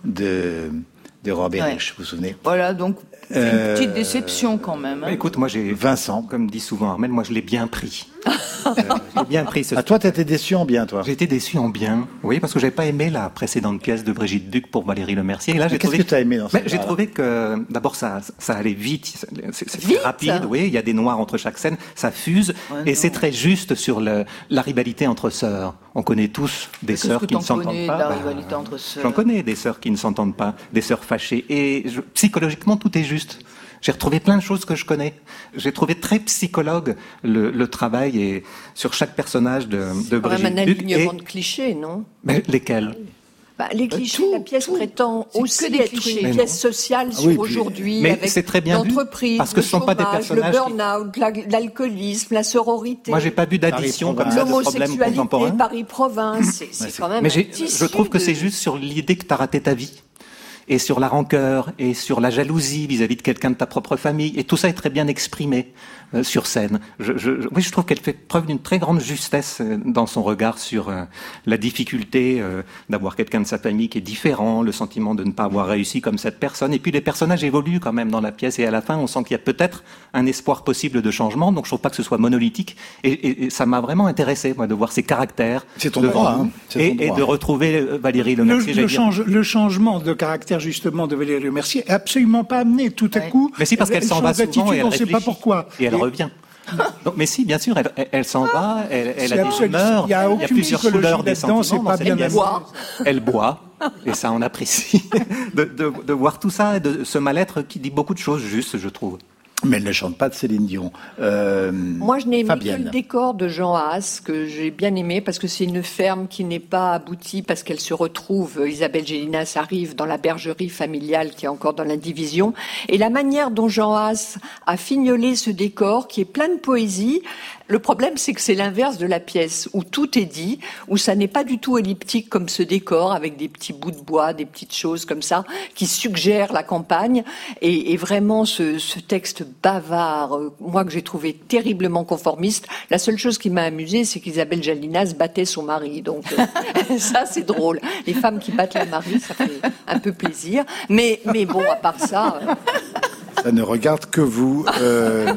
de, de Robert Ouais. Hirsch, vous vous souvenez? Voilà, donc c'est Euh, une petite déception quand même. hein. Écoute, moi j'ai Vincent. comme dit souvent Armel, moi je l'ai bien pris. Euh, je l'ai bien pris ce Ah, toi, t'étais déçu en bien, toi. J'ai été déçu en bien, oui, parce que j'avais pas aimé la précédente pièce de Brigitte Duc pour Valérie Lemercier. Et là, j'ai Qu'est-ce trouvé que tu as aimé dans Mais cette j'ai trouvé que d'abord ça, ça allait vite, c'est, c'est Vite rapide, oui. Il y a des noirs entre chaque scène, ça fuse, Ouais, et non. c'est très juste sur le, la rivalité entre sœurs. On connaît tous des Qu'est-ce sœurs que qui ne t'en s'entendent connais pas. de la Bah, rivalité entre sœurs? J'en connais des sœurs qui ne s'entendent pas, des sœurs fâchées. Et je- psychologiquement, tout est juste. J'ai retrouvé plein de choses que je connais. J'ai trouvé très psychologue le, le travail et sur chaque personnage de, de Quand même Brigitte un Duc. Et, alignement de clichés, non? mais lesquels? Bah, les clichés, tout, la pièce tout. prétend C'est aussi que des être clichés. une Mais pièce non. sociale Ah sur oui, puis- aujourd'hui, Mais avec c'est très bien vu, l'entreprise, parce que le ce sont pas des chômage, personnages le qui- burn-out, la- l'alcoolisme, la sororité, Moi, j'ai pas vu d'addition comme ça de problèmes l'homosexualité, contemporains. Paris-Province. C'est, c'est c'est- quand même Mais un j'ai- tissu je trouve que de- c'est juste sur l'idée que tu as raté ta vie. Et sur la rancœur, et sur la jalousie vis-à-vis de quelqu'un de ta propre famille. Et tout ça est très bien exprimé euh, sur scène. Je, je, je- oui, je trouve qu'elle fait preuve d'une très grande justesse euh, dans son regard sur euh, la difficulté euh, d'avoir quelqu'un de sa famille qui est différent, le sentiment de ne pas avoir réussi comme cette personne. Et puis les personnages évoluent quand même dans la pièce. Et à la fin, on sent qu'il y a peut-être un espoir possible de changement. Donc je trouve pas que ce soit monolithique. Et, et, et ça m'a vraiment intéressé, moi, de voir ses caractères. C'est ton devant droit, nous. hein. C'est ton Et, et droit. de retrouver euh, Valérie Le, Lemercier. le, j'allais dire. change- le changement de caractère justement de Valérie Lemercier est absolument pas amené tout à Ouais. coup. Mais si, parce qu'elle s'en va change souvent d'attitude, et elle on ne sait pas réfléchit. pourquoi. Et elle revient. Donc, mais si, bien sûr, elle, elle, elle s'en va, elle, elle C'est a des absolu- humeurs, il y a aucune plusieurs psychologie couleurs des là-dedans, c'est sentiments pas dans cette bien pièce. boit. Elle boit, et ça on apprécie, de, de, de voir tout ça, et de ce mal-être qui dit beaucoup de choses justes, je trouve. Mais elle ne chante pas de Céline Dion. Euh, Moi, je n'ai aimé que Fabienne. le décor de Jean Haas, que j'ai bien aimé, parce que c'est une ferme qui n'est pas aboutie, parce qu'elle se retrouve, Isabelle Gélinas arrive dans la bergerie familiale qui est encore dans la division, et la manière dont Jean Haas a fignolé ce décor, qui est plein de poésie. Le problème, c'est que c'est l'inverse de la pièce, où tout est dit, où ça n'est pas du tout elliptique comme ce décor, avec des petits bouts de bois, des petites choses comme ça, qui suggèrent la campagne. Et, et vraiment, ce, ce texte bavard, euh, moi que j'ai trouvé terriblement conformiste, la seule chose qui m'a amusée, c'est qu'Isabelle Gélinas battait son mari. Donc euh, ça, c'est drôle. Les femmes qui battent leur mari, ça fait un peu plaisir. Mais, mais bon, à part ça... euh, Ça ne regarde que vous. Euh,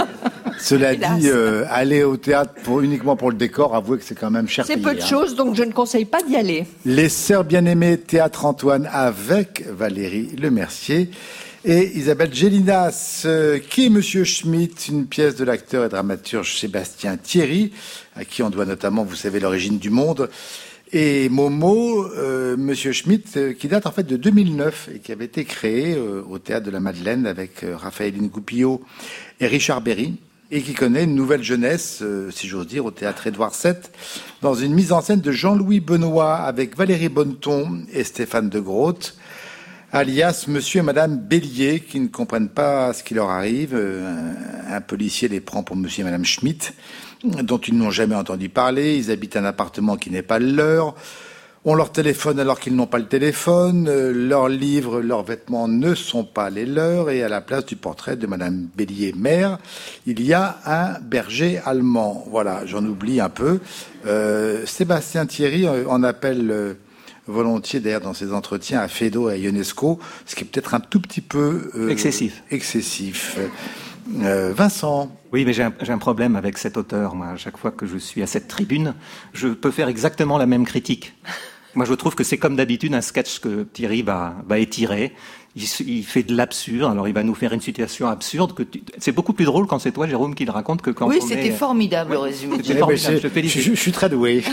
cela Hélas. dit, euh, aller au théâtre pour, uniquement pour le décor, avouez que c'est quand même cher c'est payé, peu de hein. choses, donc je ne conseille pas d'y aller. Les Sœurs Bien-Aimées, Théâtre Antoine avec Valérie Lemercier et Isabelle Gélinas. Euh, qui est Monsieur Schmitt, une pièce de l'acteur et dramaturge Sébastien Thierry, à qui on doit notamment, vous savez, l'origine du monde. Et Momo, euh, Monsieur Schmitt, euh, qui date en fait de deux mille neuf et qui avait été créé euh, au Théâtre de la Madeleine avec euh, Raphaëline Goupillot et Richard Berry, et qui connaît une nouvelle jeunesse, euh, si j'ose dire, au Théâtre Édouard sept, dans une mise en scène de Jean-Louis Benoît avec Valérie Bonneton et Stéphane de Groot, alias Monsieur et Madame Bélier, qui ne comprennent pas ce qui leur arrive. Euh, un, un policier les prend pour Monsieur et Madame Schmitt, dont ils n'ont jamais entendu parler. Ils habitent un appartement qui n'est pas le leur. On leur téléphone alors qu'ils n'ont pas le téléphone. Euh, leurs livres, leurs vêtements ne sont pas les leurs. Et à la place du portrait de Madame Bélier, mère, il y a un berger allemand. Voilà, j'en oublie un peu. Euh, Sébastien Thierry euh, en appelle euh, volontiers, d'ailleurs, dans ses entretiens à Feydeau et à Ionesco, ce qui est peut-être un tout petit peu... euh, Excessif. Excessif. Euh, Vincent. Oui, mais j'ai un, j'ai un problème avec cet auteur. Moi, à chaque fois que je suis à cette tribune, je peux faire exactement la même critique. Moi, je trouve que c'est comme d'habitude un sketch que Thierry va, va étirer. Il, il fait de l'absurde. Alors, il va nous faire une situation absurde. Que tu... C'est beaucoup plus drôle quand c'est toi, Jérôme, qui le raconte que quand Oui, on c'était est... formidable le résumé. C'était Eh ben, formidable, c'est- je te félicite. je, je suis très doué.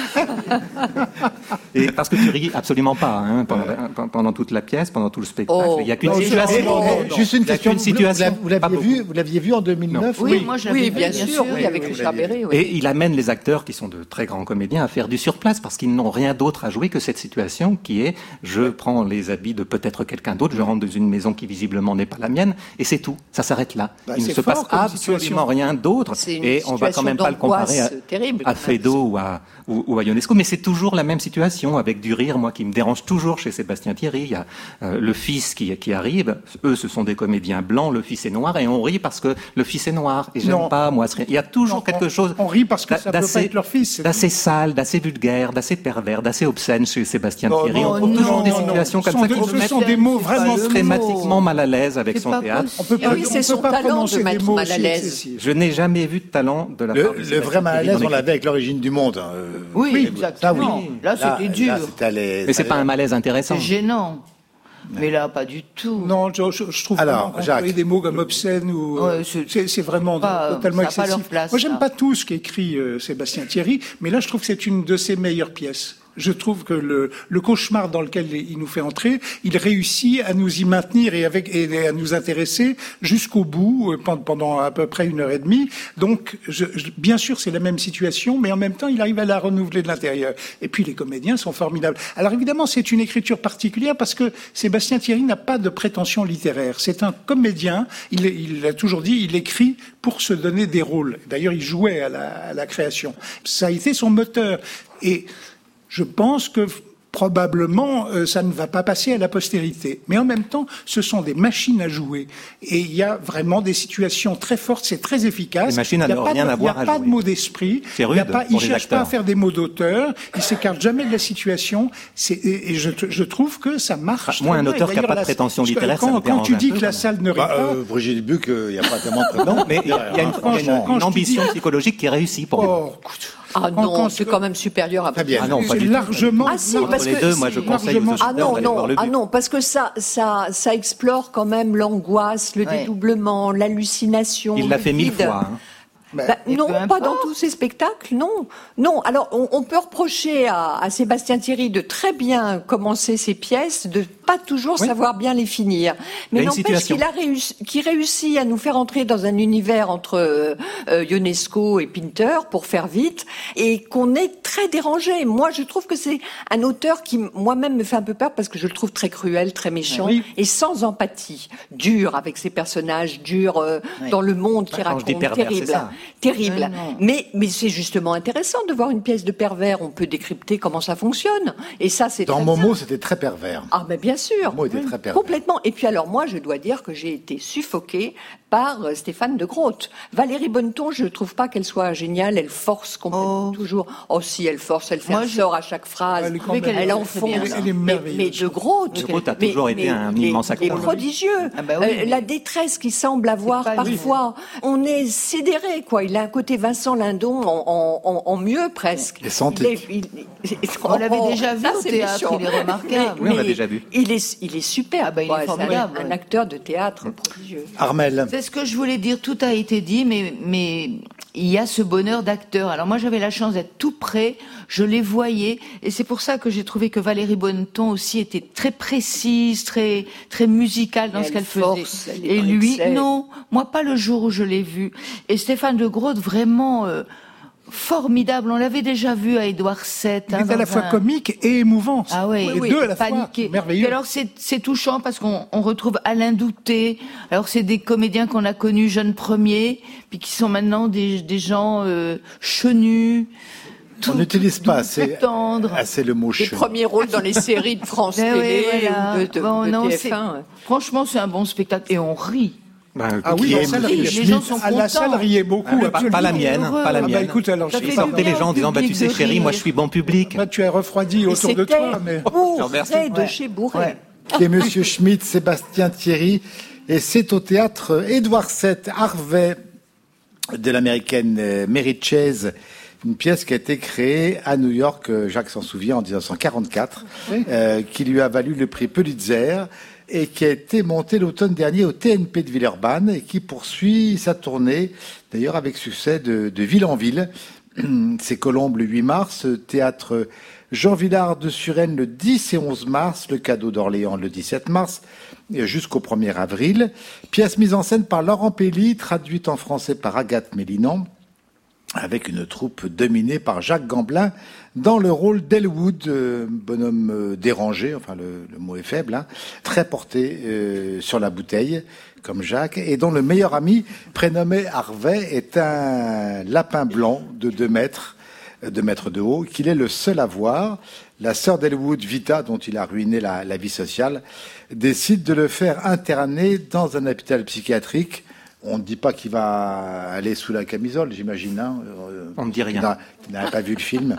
Et parce que tu ris absolument pas hein, pendant, pendant toute la pièce, pendant tout le spectacle. Oh. Il n'y a qu'une Non, situation. non, non, non. Juste une Il y a question. qu'une Vous- situation, Vous l'aviez pas vous l'aviez beaucoup. vu, vous l'aviez vu en deux mille neuf? Oui, moi je l'avais Oui, vu, bien sûr, oui, avec oui, Richard vous l'aviez Berry. Oui. Et il amène les acteurs, qui sont de très grands comédiens, à faire du surplace, parce qu'ils n'ont rien d'autre à jouer que cette situation qui est, je prends les habits de peut-être quelqu'un d'autre, je rentre sous une maison qui visiblement n'est pas la mienne, et c'est tout. Ça s'arrête là. Bah, Il ne se passe absolument rien d'autre, et on va quand même pas le comparer à, terrible, à Feydeau ou à, ou, ou à Ionesco, mais c'est toujours la même situation, avec du rire, moi, qui me dérange toujours chez Sébastien Thierry. Il y a euh, le fils qui, qui arrive, eux, ce sont des comédiens blancs, le fils est noir, et on rit parce que le fils est noir, et j'aime Non. pas, moi, il y a toujours Non, quelque on, chose... On rit parce que ça peut pas être leur fils. D'assez sale, d'assez vulgaire, d'assez pervers, d'assez obscène chez Sébastien Non, Thierry. non, on trouve non, toujours non, des non, situations non. comme Ce sont ça de- qui ce nous sont mettent des mots vraiment systématiquement mal à l'aise avec C'est son pas théâtre. On peut Et pas, oui, on c'est peut son pas talent de prononcer des mettre mots mal à aussi l'aise. excessifs. Je n'ai jamais vu de talent de la Le, part de le Sébastien vrai mal à Thierry l'aise, dans on l'écriture. l'avait avec l'origine du monde. hein, euh, Oui, oui, exactement. ça, oui. Là, c'était dur. Là, c'était allé- Mais c'est ça pas allait- un malaise intéressant. C'est gênant. Mais là, pas du tout. Non, je, je, je trouve Alors, vraiment Jacques. qu'employer des mots comme obscène ou euh, Ouais, c'est- c'est c'est vraiment pas- totalement ça a pas excessif. leur place, Moi, j'aime là. pas tout ce qu'écrit euh, Sébastien Thierry, mais là, je trouve que c'est une de ses meilleures pièces. Je trouve que le, le cauchemar dans lequel il nous fait entrer, il réussit à nous y maintenir et, avec, et à nous intéresser jusqu'au bout, euh, pendant, pendant à peu près une heure et demie. Donc, je, je- bien sûr, c'est la même situation, mais en même temps, il arrive à la renouveler de l'intérieur. Et puis, les comédiens sont formidables. Alors, évidemment, c'est une écriture particulière parce que Sébastien Thierry n'a pas de prétention littéraire. C'est un comédien. Il, il a toujours dit, il écrit pour se donner des rôles. D'ailleurs, il jouait à la, à la création. Ça a été son moteur. Et je pense que probablement euh, ça ne va pas passer à la postérité. Mais en même temps, ce sont des machines à jouer. Et il y a vraiment des situations très fortes, c'est très efficace. Les machines Il y a n'ont pas rien de- à voir Il n'y à a pas jouer. de mots d'esprit. C'est Il y a rude pas, pour il les cherche pas à acteurs. faire des mots d'auteur. Il s'écarte jamais de la situation. C'est, et et je, je trouve que ça marche. Moi, très un bien. auteur qui a D'ailleurs, pas de la- prétention parce que littéraire, ça quand, me quand dérange tu un dis peu, que la quand salle ne rit Bah, pas, euh, Brigitte Buc, il n'y a pas tellement de prétention. Non, mais il y a, il y a une, il y a une- Quand une je dis- ambition psychologique qui est réussie pour moi. oh, écoute, Ah Quand- non, quand- c'est quand même supérieur à Fabienne. Ah non, pas c'est du tout. largement. Ah si, Entre parce les que deux, moi, je c'est conseille aux largement- Ah auditeurs non, d'aller voir non, le ah but. non, parce que ça, ça, ça explore quand même l'angoisse, le Ouais. dédoublement, l'hallucination. Il l'a le fait mille vide. fois. hein. Bah, Et non, peu pas importe. dans tous ces spectacles, non. Non, alors on, on peut reprocher à, à Sébastien Thierry de très bien commencer ses pièces, de pas toujours Oui. savoir bien les finir. Il y Mais a une n'empêche situation. qu'il a réussi, qu'il réussit à nous faire entrer dans un univers entre euh, euh, Ionesco et Pinter, pour faire vite, et qu'on est très dérangé. Moi, je trouve que c'est un auteur qui, moi-même, me fait un peu peur parce que je le trouve très cruel, très méchant, Oui. et sans empathie. Dur avec ses personnages, dur euh, Oui. dans le monde qu'il Bah, quand je dis raconte. pervers, c'est Terrible. ça. Terrible. Non, non. Mais, mais c'est justement intéressant de voir une pièce de pervers. On peut décrypter comment ça fonctionne. Et ça, c'est Dans très Momo, bien. c'était très pervers. Ah, mais bien sûr. Momo était très pervers. Complètement. Et puis alors, moi, je dois dire que j'ai été suffoquée par euh, Stéphane de Groot. Valérie Bonneton, je ne trouve pas qu'elle soit géniale. Elle force complètement Oh. toujours. Oh, si, elle force, elle fait Moi, un je- sort à chaque phrase. Elle est quand Mais même- elle elle est enfonce. très bien, elle est Mais- merveilleuse. Mais de Groot. De Groot a mais- toujours été mais un il est- immense il est acteur. prodigieux. Ah bah oui, Euh, mais- La détresse qu'il semble avoir C'est pas lui. parfois. On est sidéré, quoi. Il a un côté Vincent Lindon en, en, en- en mieux, presque. Et sans Il est- il- il- On l'avait Oh, déjà vu ça, au c'est théâtre, méchant. il est remarquable. Oui, on l'a Mais déjà vu. Il est, il est super. Ah bah, il est quoi. C'est formidable, un, un ouais. acteur de théâtre prodigieux. Armel. C'est ce que je voulais dire, tout a été dit, mais, mais il y a ce bonheur d'acteur. Alors moi j'avais la chance d'être tout près, je les voyais, et c'est pour ça que j'ai trouvé que Valérie Bonneton aussi était très précise, très très musicale dans Et ce elle qu'elle force, faisait. elle est Et dans lui, l'excès. non, moi pas le jour où je l'ai vu. Et Stéphane de Groot, vraiment euh, formidable, on l'avait déjà vu à Édouard sept. Il hein, est à la dans fois un- comique et émouvant. Ah oui, les deux à la paniqué. fois. Merveilleux. Et alors c'est c'est touchant parce qu'on on retrouve Alain Douté. Alors c'est des comédiens qu'on a connus jeunes premiers, puis qui sont maintenant des des gens euh, chenus. On n'utilise pas assez, tendre. assez le mot Les chenu. premiers rôles dans les séries de France Ben Télé oui, voilà. ou de, de, Bon, de non, T F c'est- un. Franchement, c'est un bon spectacle et on rit. Ben, Ah oui, Qui la est salle Monsieur riait. Les gens sont À la contents. salle riait beaucoup, Ah, pas- absolument. pas la mienne, heureux. pas la Ah bah mienne. écoute, alors Ça je fait sais Ils pas. du sortaient bien les gens en au disant bah tu public sais de chérie, moi je rire. suis bon public. Là, tu es refroidi Et autour de c'était toi, mais bourré de Ouais. chez bourré. Ouais. Qui est Monsieur Schmitt, Sébastien Thierry. Et c'est au théâtre Édouard sept, Harvey, de l'américaine euh, Mary Chase. Une pièce qui a été créée à New York, euh, Jacques s'en souvient, en dix-neuf cent quarante-quatre, Oui. euh, qui lui a valu le prix Pulitzer et qui a été montée l'automne dernier au T N P de Villeurbanne et qui poursuit sa tournée, d'ailleurs avec succès, de, de ville en ville. C'est Colombes le huit mars, théâtre Jean Villard de Suresnes le dix et onze mars, le Cadeau d'Orléans le dix-sept mars, et jusqu'au premier avril. Pièce mise en scène par Laurent Pelli, traduite en français par Agathe Mélinan. avec une troupe dominée par Jacques Gamblin dans le rôle d'Elwood, euh, bonhomme euh, dérangé, enfin le, le mot est faible, hein, très porté euh, sur la bouteille, comme Jacques, et dont le meilleur ami, prénommé Harvey, est un lapin blanc de deux mètres, deux mètres de haut, qu'il est le seul à voir. La sœur d'Elwood, Vita, dont il a ruiné la, la vie sociale, décide de le faire interner dans un hôpital psychiatrique. On ne dit pas qu'il va aller sous la camisole, j'imagine. Hein, On ne dit rien. Qui n'a pas vu le film.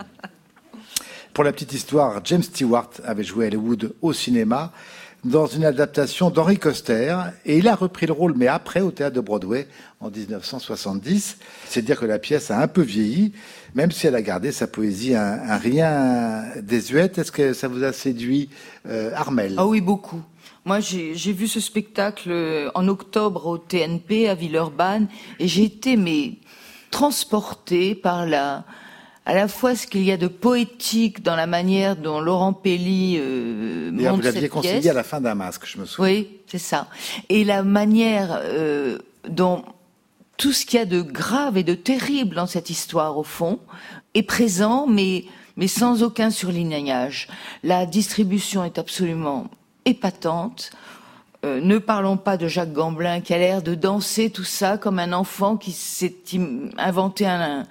Pour la petite histoire, James Stewart avait joué Elwood au cinéma dans une adaptation d'Henri Coster, et il a repris le rôle, mais après, au théâtre de Broadway, en dix-neuf cent soixante-dix. C'est dire que la pièce a un peu vieilli, même si elle a gardé sa poésie un, un rien désuète. Est-ce que ça vous a séduit, euh, Armelle ? Ah oui, beaucoup. Moi, j'ai, j'ai vu ce spectacle en octobre au T N P à Villeurbanne, et j'ai été mais transportée par la, à la fois ce qu'il y a de poétique dans la manière dont Laurent Pelli euh, montre cette pièce. Vous l'aviez conseillé à la fin d'un masque, je me souviens. Oui, c'est ça. Et la manière euh, dont tout ce qu'il y a de grave et de terrible dans cette histoire, au fond, est présent, mais mais sans aucun surlignage. La distribution est absolument épatante. Euh, ne parlons pas de Jacques Gamblin qui a l'air de danser tout ça comme un enfant qui s'est inventé un,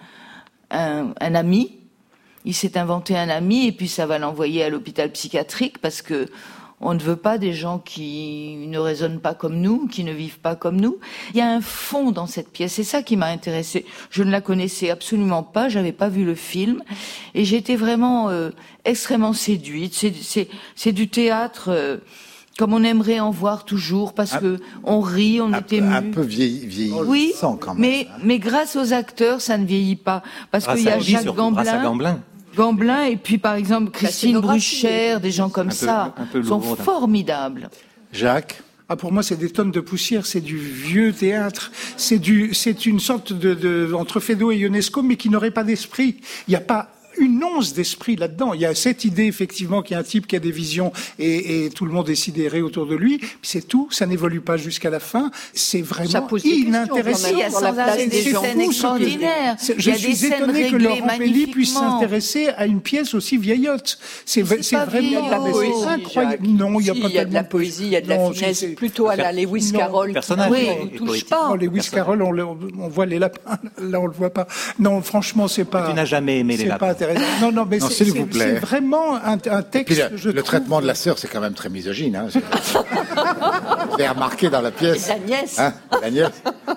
un, un ami. Il s'est inventé un ami et puis ça va l'envoyer à l'hôpital psychiatrique parce que on ne veut pas des gens qui ne raisonnent pas comme nous, qui ne vivent pas comme nous. Il y a un fond dans cette pièce, c'est ça qui m'a intéressée. Je ne la connaissais absolument pas, j'avais pas vu le film, et j'étais vraiment euh, extrêmement séduite. C'est, c'est, c'est du théâtre euh, comme on aimerait en voir toujours, parce un, que on rit, on un, est ému. Un peu vieilli, vieillissant oui, quand même. Mais, mais grâce aux acteurs, ça ne vieillit pas, parce grâce qu'il y a Jacques surtout, Gamblin. Grâce à Gamblin. Gamblin et puis par exemple Christine Brucher, des gens comme un peu, ça, un peu sont lourd, formidables. Jacques ? Ah, pour moi, c'est des tonnes de poussière, c'est du vieux théâtre, c'est du, c'est une sorte de, de, entre Feydeau et Ionesco, mais qui n'aurait pas d'esprit. Il n'y a pas une once d'esprit là-dedans. Il y a cette idée, effectivement, qu'il y a un type qui a des visions et, et tout le monde est sidéré autour de lui. C'est tout. Ça n'évolue pas jusqu'à la fin. C'est vraiment inintéressant. Il y a sans arrêt des scènes extraordinaires. Je suis étonné que Laurent Pelli puisse s'intéresser à une pièce aussi vieillotte. C'est, c'est, c'est vraiment de la poésie, incroyable. Non, il n'y a si, pas il y a de la poésie, il y a de la non, finesse, c'est, plutôt à la Lewis Carroll. Personnage, Oui, est, on ne touche poétique. pas. Non, Lewis Carroll, on, on voit les lapins. Là, on le voit pas. Non, franchement, c'est pas. Tu n'as jamais aimé les c'est lapins. Pas intéressant. Non, non, mais non, c'est, s'il c'est, vous plaît. c'est vraiment un, un texte. Le, je le trouve... traitement de la sœur, c'est quand même très misogyne. Hein. Vous avez remarqué dans la pièce. La nièce. Hein, la nièce.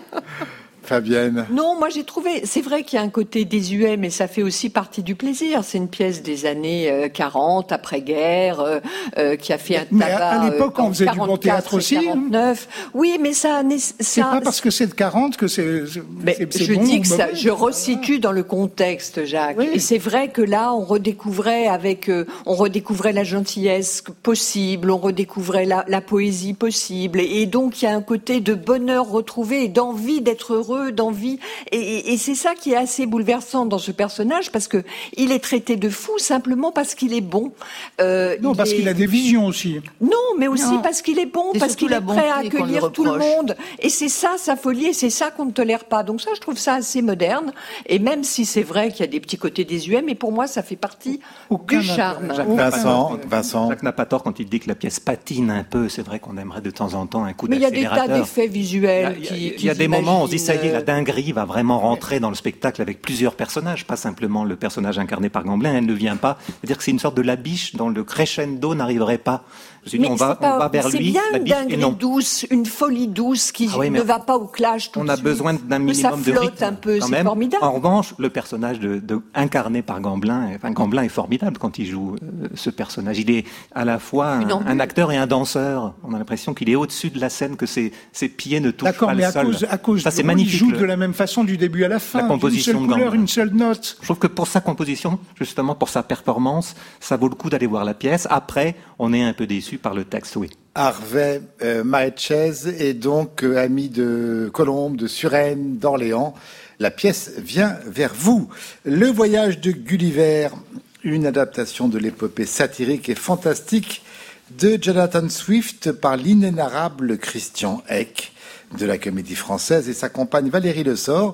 Fabienne. Non, moi j'ai trouvé, c'est vrai qu'il y a un côté désuet, mais ça fait aussi partie du plaisir. C'est une pièce des années euh, quarante, après-guerre, euh, euh, qui a fait un mais tabac. À l'époque, euh, on faisait du bon théâtre aussi. quarante-neuf. Oui, mais ça, ça c'est pas parce que c'est de quarante que c'est. Mais c'est, c'est je bon dis ou que ça, mauvais. je resitue dans le contexte, Jacques. Oui. Et c'est vrai que là, on redécouvrait avec, euh, on redécouvrait la gentillesse possible, on redécouvrait la, la poésie possible, et, et donc il y a un côté de bonheur retrouvé et d'envie d'être heureux, d'envie. Et, et, et c'est ça qui est assez bouleversant dans ce personnage, parce que il est traité de fou simplement parce qu'il est bon. Euh, Non, parce est... qu'il a des visions aussi. Non, mais aussi Non. parce qu'il est bon, C'est parce surtout qu'il la est prêt à bonté qu'on lui accueillir tout le reproche. monde. Et c'est ça sa folie, et c'est ça qu'on ne tolère pas. Donc ça, je trouve ça assez moderne. Et même si c'est vrai qu'il y a des petits côtés désuets, mais pour moi, ça fait partie Aucun du charme. intérêt. Jacques n'a Vincent, pas tort. Vincent. Jacques n'a pas tort quand il dit que la pièce patine un peu. C'est vrai qu'on aimerait de temps en temps un coup Mais il y a des d'accélérateur. tas d'effets visuels Il y a, qui. il y a, qui il y a des moments où on se dit ça y est, s'imaginent, la dinguerie va vraiment rentrer dans le spectacle avec plusieurs personnages, pas simplement le personnage incarné par Gamblin. Elle ne vient pas. C'est-à-dire que c'est une sorte de labiche dont le crescendo n'arriverait pas. Je me suis dit, Mais on va, c'est pas- on va vers c'est lui, bien la une biche, et dinguerie non. douce, une folie douce qui Ah oui, mais ne va pas au clash tout On de a suite. besoin d'un Que ça minimum de flotte rythme. un peu, quand c'est même. formidable. En revanche, le personnage de, de, incarné par Gamblin, enfin Gamblin est formidable quand il joue euh, ce personnage. Il est à la fois un, Une ambule. un acteur et un danseur. On a l'impression qu'il est au-dessus de la scène, que ses, ses pieds ne touchent D'accord, pas mais le à sol. cause, à cause Ça, du c'est rôle, magnifique. il joue le- de la même façon du début à la fin. La composition une seule de couleur, Gamblin. une seule note. Je trouve que pour sa composition, justement pour sa performance, ça vaut le coup d'aller voir la pièce. Après, on est un peu déçu par le texte, oui. Harvey euh, Maetchez est donc euh, ami de Colombe, de Suresnes, d'Orléans. La pièce vient vers vous. Le voyage de Gulliver, une adaptation de l'épopée satirique et fantastique de Jonathan Swift par l'inénarrable Christian Eck de la Comédie Française et sa compagne Valérie Lessort,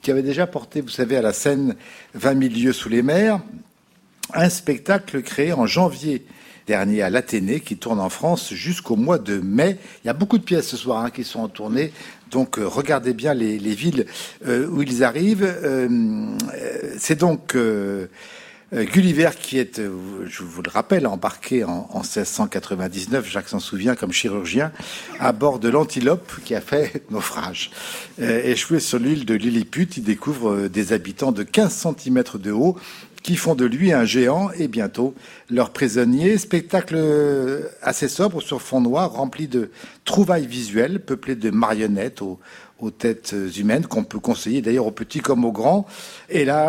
qui avait déjà porté, vous savez, à la scène vingt mille lieues sous les mers, un spectacle créé en janvier dernier à l'Athénée, qui tourne en France jusqu'au mois de mai. Il y a beaucoup de pièces ce soir hein, qui sont en tournée, donc euh, regardez bien les, les villes euh, où ils arrivent. Euh, euh, c'est donc euh, euh, Gulliver qui est, euh, je vous le rappelle, embarqué en, en seize cent quatre-vingt-dix-neuf, Jacques s'en souvient, comme chirurgien, à bord de l'Antilope qui a fait naufrage. Euh, échoué sur l'île de Lilliput, il découvre euh, des habitants de quinze centimètres de haut, qui font de lui un géant et bientôt leur prisonnier. Spectacle assez sobre sur fond noir, rempli de trouvailles visuelles, peuplé de marionnettes aux, aux têtes humaines, qu'on peut conseiller d'ailleurs aux petits comme aux grands. Et là,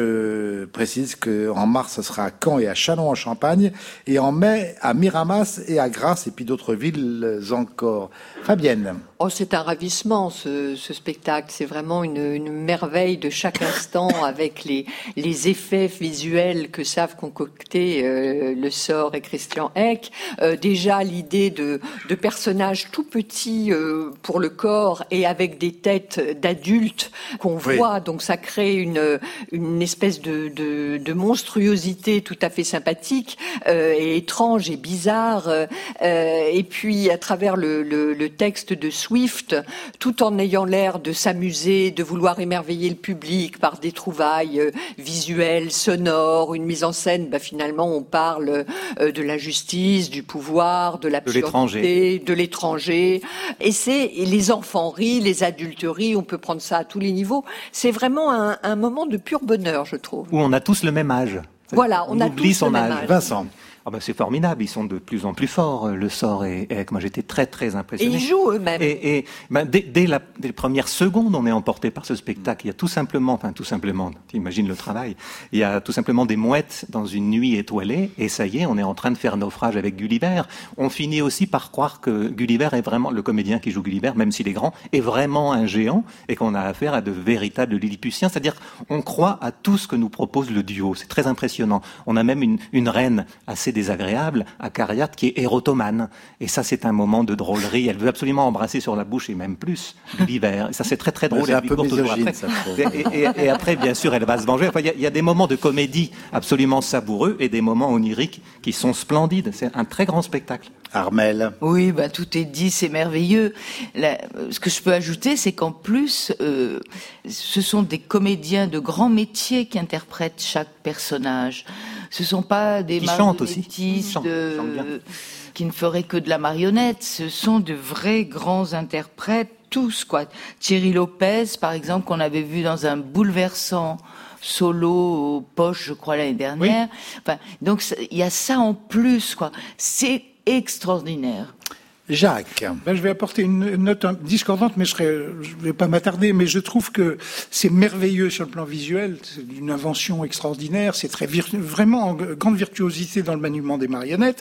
je précise qu'en mars, ce sera à Caen et à Châlons-en-Champagne, et en mai, à Miramas et à Grasse, et puis d'autres villes encore. Fabienne. Oh, c'est un ravissement, ce, ce spectacle. C'est vraiment une, une merveille de chaque instant avec les, les effets visuels que savent concocter euh, Le Sort et Christian Eck. Euh, déjà, l'idée de, de personnages tout petits euh, pour le corps et avec des têtes d'adultes qu'on oui. voit. Donc, ça crée une, une espèce de, de, de monstruosité tout à fait sympathique euh, et étrange et bizarre. Euh, et puis, à travers le, le, le texte de Swift, tout en ayant l'air de s'amuser, de vouloir émerveiller le public par des trouvailles euh, visuelles, sonores, une mise en scène, bah, finalement on parle euh, de la justice, du pouvoir, de l'absurdité, de l'étranger. Et c'est et les enfants rient, les adultes rient, on peut prendre ça à tous les niveaux. C'est vraiment un, un moment de pur bonheur, je trouve. Où on a tous le même âge. Voilà, on, on a oublie tous son le même âge. âge. Vincent. Ah ben c'est formidable, ils sont de plus en plus forts, Le Sort et Eck. Moi j'étais très très impressionné. Et ils jouent eux-mêmes. Et, et ben, dès, dès, la, dès les premières secondes, on est emporté par ce spectacle. Il y a tout simplement, enfin tout simplement, t'imagines le travail, il y a tout simplement des mouettes dans une nuit étoilée, et ça y est, on est en train de faire naufrage avec Gulliver. On finit aussi par croire que Gulliver est vraiment, le comédien qui joue Gulliver, même s'il est grand, est vraiment un géant, et qu'on a affaire à de véritables Lilliputiens. C'est-à-dire, on croit à tout ce que nous propose le duo. C'est très impressionnant. On a même une, une reine assez désagréable, Acariate, qui est érotomane. Et ça, c'est un moment de drôlerie. Elle veut absolument embrasser sur la bouche, et même plus, Gulliver. Et ça, c'est très, très drôle. C'est un peu misogyne, ça. Et, et, et après, bien sûr, elle va se venger. Enfin, il y, y a des moments de comédie absolument savoureux et des moments oniriques qui sont splendides. C'est un très grand spectacle. Armelle. Oui, bah, tout est dit, c'est merveilleux. Là, ce que je peux ajouter, c'est qu'en plus, euh, ce sont des comédiens de grand métier qui interprètent chaque personnage. Ce sont pas des marionnettistes de... qui ne feraient que de la marionnette. Ce sont de vrais grands interprètes, tous, quoi. Thierry Lopez, par exemple, qu'on avait vu dans un bouleversant solo aux Poches, je crois, l'année dernière. Oui. Enfin, donc, il y a ça en plus, quoi. C'est extraordinaire. Jacques. Ben, je vais apporter une note discordante, mais je ne vais pas m'attarder, mais je trouve que c'est merveilleux sur le plan visuel, c'est une invention extraordinaire, c'est très virtu- vraiment en grande virtuosité dans le maniement des marionnettes,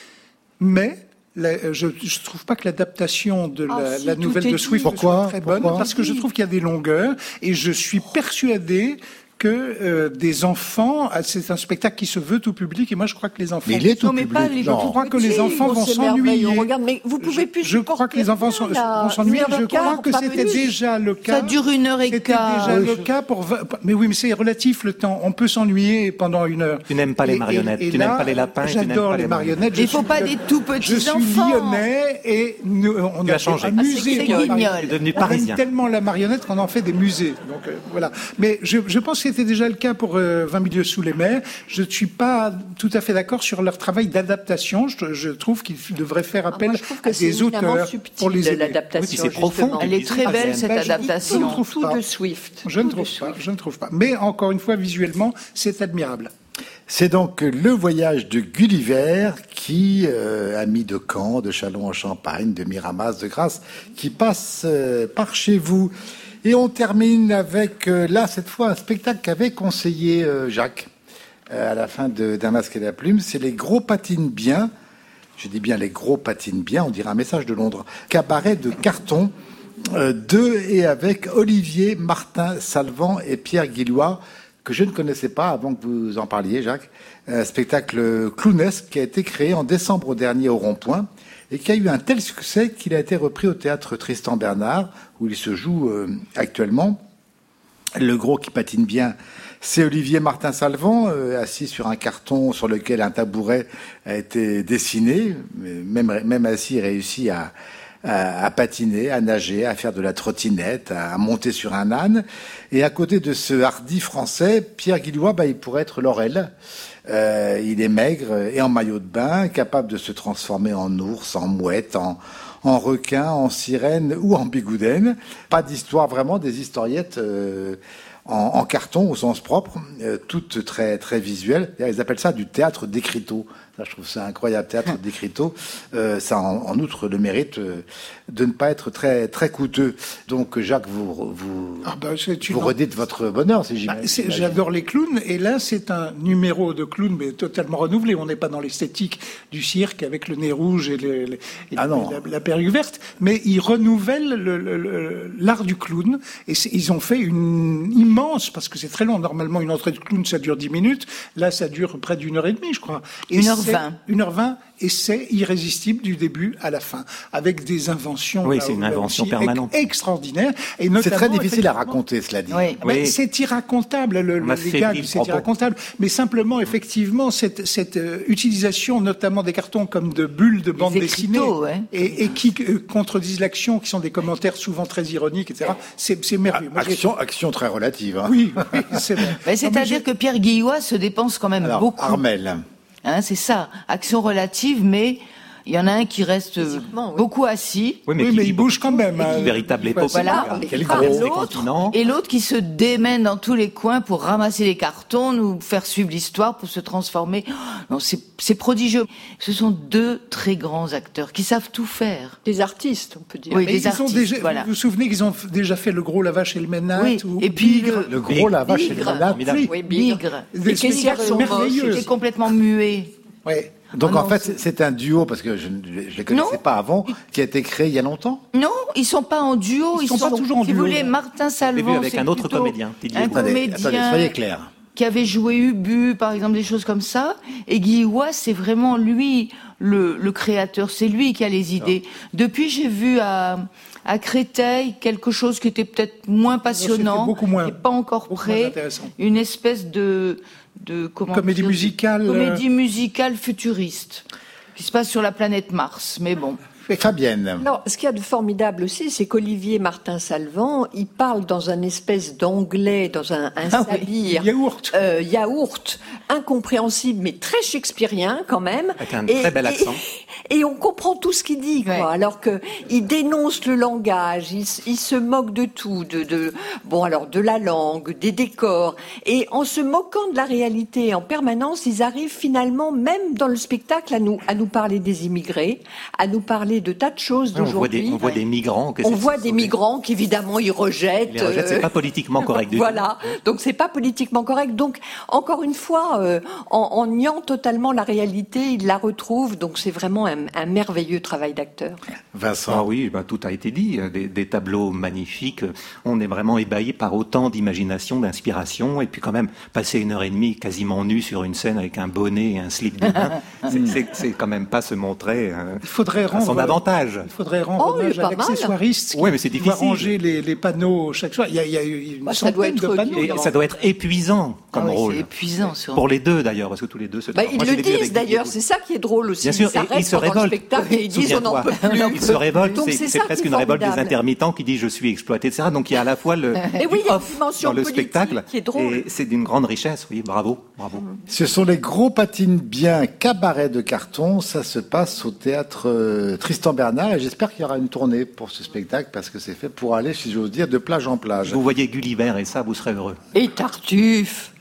mais la, je ne trouve pas que l'adaptation de la, ah, si, la nouvelle de Swift Pourquoi soit très bonne, Pourquoi parce que je trouve qu'il y a des longueurs, et je suis persuadé que euh, des enfants, c'est un spectacle qui se veut tout public, et moi je crois que les enfants... Mais il est tout non, mais public. pas les je crois que les enfants vont s'ennuyer. Regarde, mais vous pouvez plus. Je, je crois que les enfants sont, vont s'ennuyer. Je crois que c'était déjà le cas. Ça dure une heure et quart. C'était déjà le cas pour. Mais oui, mais c'est relatif le temps. On peut s'ennuyer pendant une heure. Tu n'aimes pas les marionnettes, et, et, et tu là, n'aimes pas les lapins. J'adore les marionnettes. Il ne faut pas des tout petits enfants. Je suis lyonnais et nous, on tu a as changé. un musée. C'est guignol. Tu es devenu on parisien. aime tellement la marionnette qu'on en fait des musées. Donc euh, voilà. Mais je, je pense que c'était déjà le cas pour euh, vingt mille lieues sous les mers. Je ne suis pas tout à fait d'accord sur leur travail d'adaptation. Je, je trouve qu'ils devraient faire appel ah, moi, je que à des auteurs pour les aider. L'adaptation, oui, c'est profond. Elle est très belle, cette ben, adaptation. Je ne trouve Tout pas. de Swift. Je ne Tout trouve de pas. Swift. Je ne trouve pas. Mais encore une fois, visuellement, c'est admirable. C'est donc le voyage de Gulliver qui, euh, ami de Caen, de Châlons-en-Champagne, de Miramas, de Grasse, qui passe euh, par chez vous. Et on termine avec, euh, là, cette fois, un spectacle qu'avait conseillé euh, Jacques euh, à la fin de D'un masque et la plume. C'est Les Gros patinent bien. Je dis bien Les Gros patinent bien, on dirait un message de Londres. Cabaret de carton euh, de et avec Olivier, Martin Salvant et Pierre Guillois, que je ne connaissais pas avant que vous en parliez, Jacques. Un spectacle clownesque qui a été créé en décembre dernier au Rond-Point et qui a eu un tel succès qu'il a été repris au théâtre Tristan Bernard, où il se joue euh, actuellement. Le gros qui patine bien, c'est Olivier Martin-Salvant, euh, assis sur un carton sur lequel un tabouret a été dessiné. Même, même assis, il réussit à, à, à patiner, à nager, à faire de la trottinette, à monter sur un âne. Et à côté de ce hardi français, Pierre Guillouat, bah, il pourrait être Laurel. Euh, il est maigre et en maillot de bain, capable de se transformer en ours, en mouette, en, en requin, en sirène ou en bigoudaine. Pas d'histoire vraiment, des historiettes euh, en, en carton au sens propre, euh, toutes très très visuelles. Ils appellent ça du théâtre d'écriteau. Ça, je trouve ça incroyable, théâtre d'écriteau. Euh, ça, en, en outre, le mérite euh, de ne pas être très très coûteux. Donc, Jacques, vous vous, ah bah, vous redites votre bonheur, si bah, j'imagine. J'adore les clowns, et là, c'est un numéro de clown, mais totalement renouvelé. On n'est pas dans l'esthétique du cirque avec le nez rouge et, le, le, et ah non. la, la perruque verte, mais ils renouvellent le, le, le, l'art du clown, et ils ont fait une immense, parce que c'est très long. Normalement, une entrée de clown, ça dure dix minutes. Là, ça dure près d'une heure et demie, je crois. Une heure vingt. Une heure vingt, et c'est irrésistible du début à la fin, avec des inventions. Oui, là, c'est une là invention aussi, permanente. Extraordinaire. Et c'est très difficile à raconter, cela dit. Oui. Ben, Oui. c'est irracontable, le, le, les gags, c'est irracontable. Mais simplement, effectivement, cette, cette euh, utilisation, notamment des cartons comme de bulles de bande dessinée, ouais. et, et qui euh, contredisent l'action, qui sont des commentaires souvent très ironiques, et cetera. C'est, c'est merveilleux. Moi, action, action très relative. Hein. oui, oui, c'est vrai. Ben, c'est-à-dire que Pierre Guillouat se dépense quand même Alors, beaucoup. Armel. Hein, c'est ça, action relative, mais il y en a un qui reste euh, oui. beaucoup assis. Oui, mais, Oui, qui mais dit il bouge quand même. beaucoup, hein. une véritable époque. Voilà. Quel Et gros l'autre, continent. et l'autre qui se démène dans tous les coins pour ramasser les cartons, nous faire suivre l'histoire, pour se transformer. Non, c'est, c'est prodigieux. Ce sont deux très grands acteurs qui savent tout faire. Des artistes, on peut dire. Oui, Mais des ils ont artistes, déjà, voilà. Vous vous souvenez qu'ils ont déjà fait le gros la vache et le ménat Oui, ou et puis Bigre. Le gros, la vache et le Bigre. malade. Formidable. Oui, Bigre. Bigre. Des Et qu'est-ce qu'il y a spectacles sont merveilleux. moches. Qui est complètement muet. Ouais. Donc Ah en non, fait, c'est- c'est un duo, parce que je ne je les connaissais Non. pas avant, qui a été créé il y a longtemps. Non, ils sont pas en duo. Ils sont pas toujours en si duo. vous voulez, Martin J'ai Salvant, vu avec c'est un autre plutôt comédien, Didier un Bourdon. Attendez, comédien attendez, soyez clairs. qui avait joué Ubu, par exemple, des choses comme ça. Et Guillouat, c'est vraiment lui le, le créateur. C'est lui qui a les idées. Depuis, j'ai vu à, à Créteil quelque chose qui était peut-être moins passionnant, c'était beaucoup moins- qui n'est pas encore beaucoup prêt. moins intéressant. Une espèce de de comment Comédie dire, musicale, comédie musicale futuriste qui se passe sur la planète Mars. Mais bon. Fabienne. Alors, ce qu'il y a de formidable aussi, c'est qu'Olivier Martin-Salvant, il parle dans un espèce d'anglais, dans un, un Ah oui. sabir, Yaourt. euh, yaourt, incompréhensible, mais très shakespearien quand même. Avec un très bel accent. Et, et on comprend tout ce qu'il dit, quoi. Ouais. Alors que il dénonce le langage, il, s- il se moque de tout, de, de, bon alors de la langue, des décors, et en se moquant de la réalité en permanence, ils arrivent finalement, même dans le spectacle, à nous, à nous parler des immigrés, à nous parler de tas de choses On voit d'aujourd'hui. des, on voit des migrants. que On c'est- voit c'est- des migrants qu'évidemment ils rejettent. Ils les rejettent, c'est euh, pas politiquement correct du voilà. Donc c'est pas politiquement correct. Donc encore une fois, euh, en, en niant totalement la réalité, ils la retrouvent. Donc c'est vraiment un, un merveilleux travail d'acteur. Ah Vincent. oui, ben, tout a été dit. Des, des tableaux magnifiques. On est vraiment ébahi par autant d'imagination, d'inspiration. Et puis quand même, passer une heure et demie quasiment nu sur une scène avec un bonnet et un slip de bain, c'est- c'est c'est quand même pas se montrer euh, Il faudrait à rendre. son avantage. Il faudrait rendre Oh, il est hommage à pas mal. l'accessoiriste Ouais, mais c'est qui doit difficile. ranger les, les panneaux chaque soir. Il y a, il y a une Bah, ça doit centaine être de panneaux. Et ça doit être épuisant comme Ah oui, rôle. c'est épuisant. Sur... Pour les deux d'ailleurs, parce que tous les deux se Bah, Moi, ils je le l'ai vu avec disent d'ailleurs. Didier C'est ça qui est drôle aussi. Bien sûr, ils et- s'arrêtent ils se pendant le révoltent. spectacle et ils disent on n'en peut Souviens-toi. plus. Ils se révoltent, Donc, c'est c'est c'est ça presque qui est une révolte des formidable. intermittents qui dit je suis exploité, et cetera. Donc il y a à la fois le Et oui, il y a une off dimension dans le politique spectacle, qui est drôle. et c'est d'une grande richesse. Oui, bravo, bravo. Ce sont les gros patines bien cabaret de carton. Ça se passe au théâtre euh, Tristan Bernard et j'espère qu'il y aura une tournée pour ce spectacle parce que c'est fait pour aller, si j'ose dire, de plage en plage. Vous voyez Gulliver et ça, vous serez heureux. Et Tartuffe.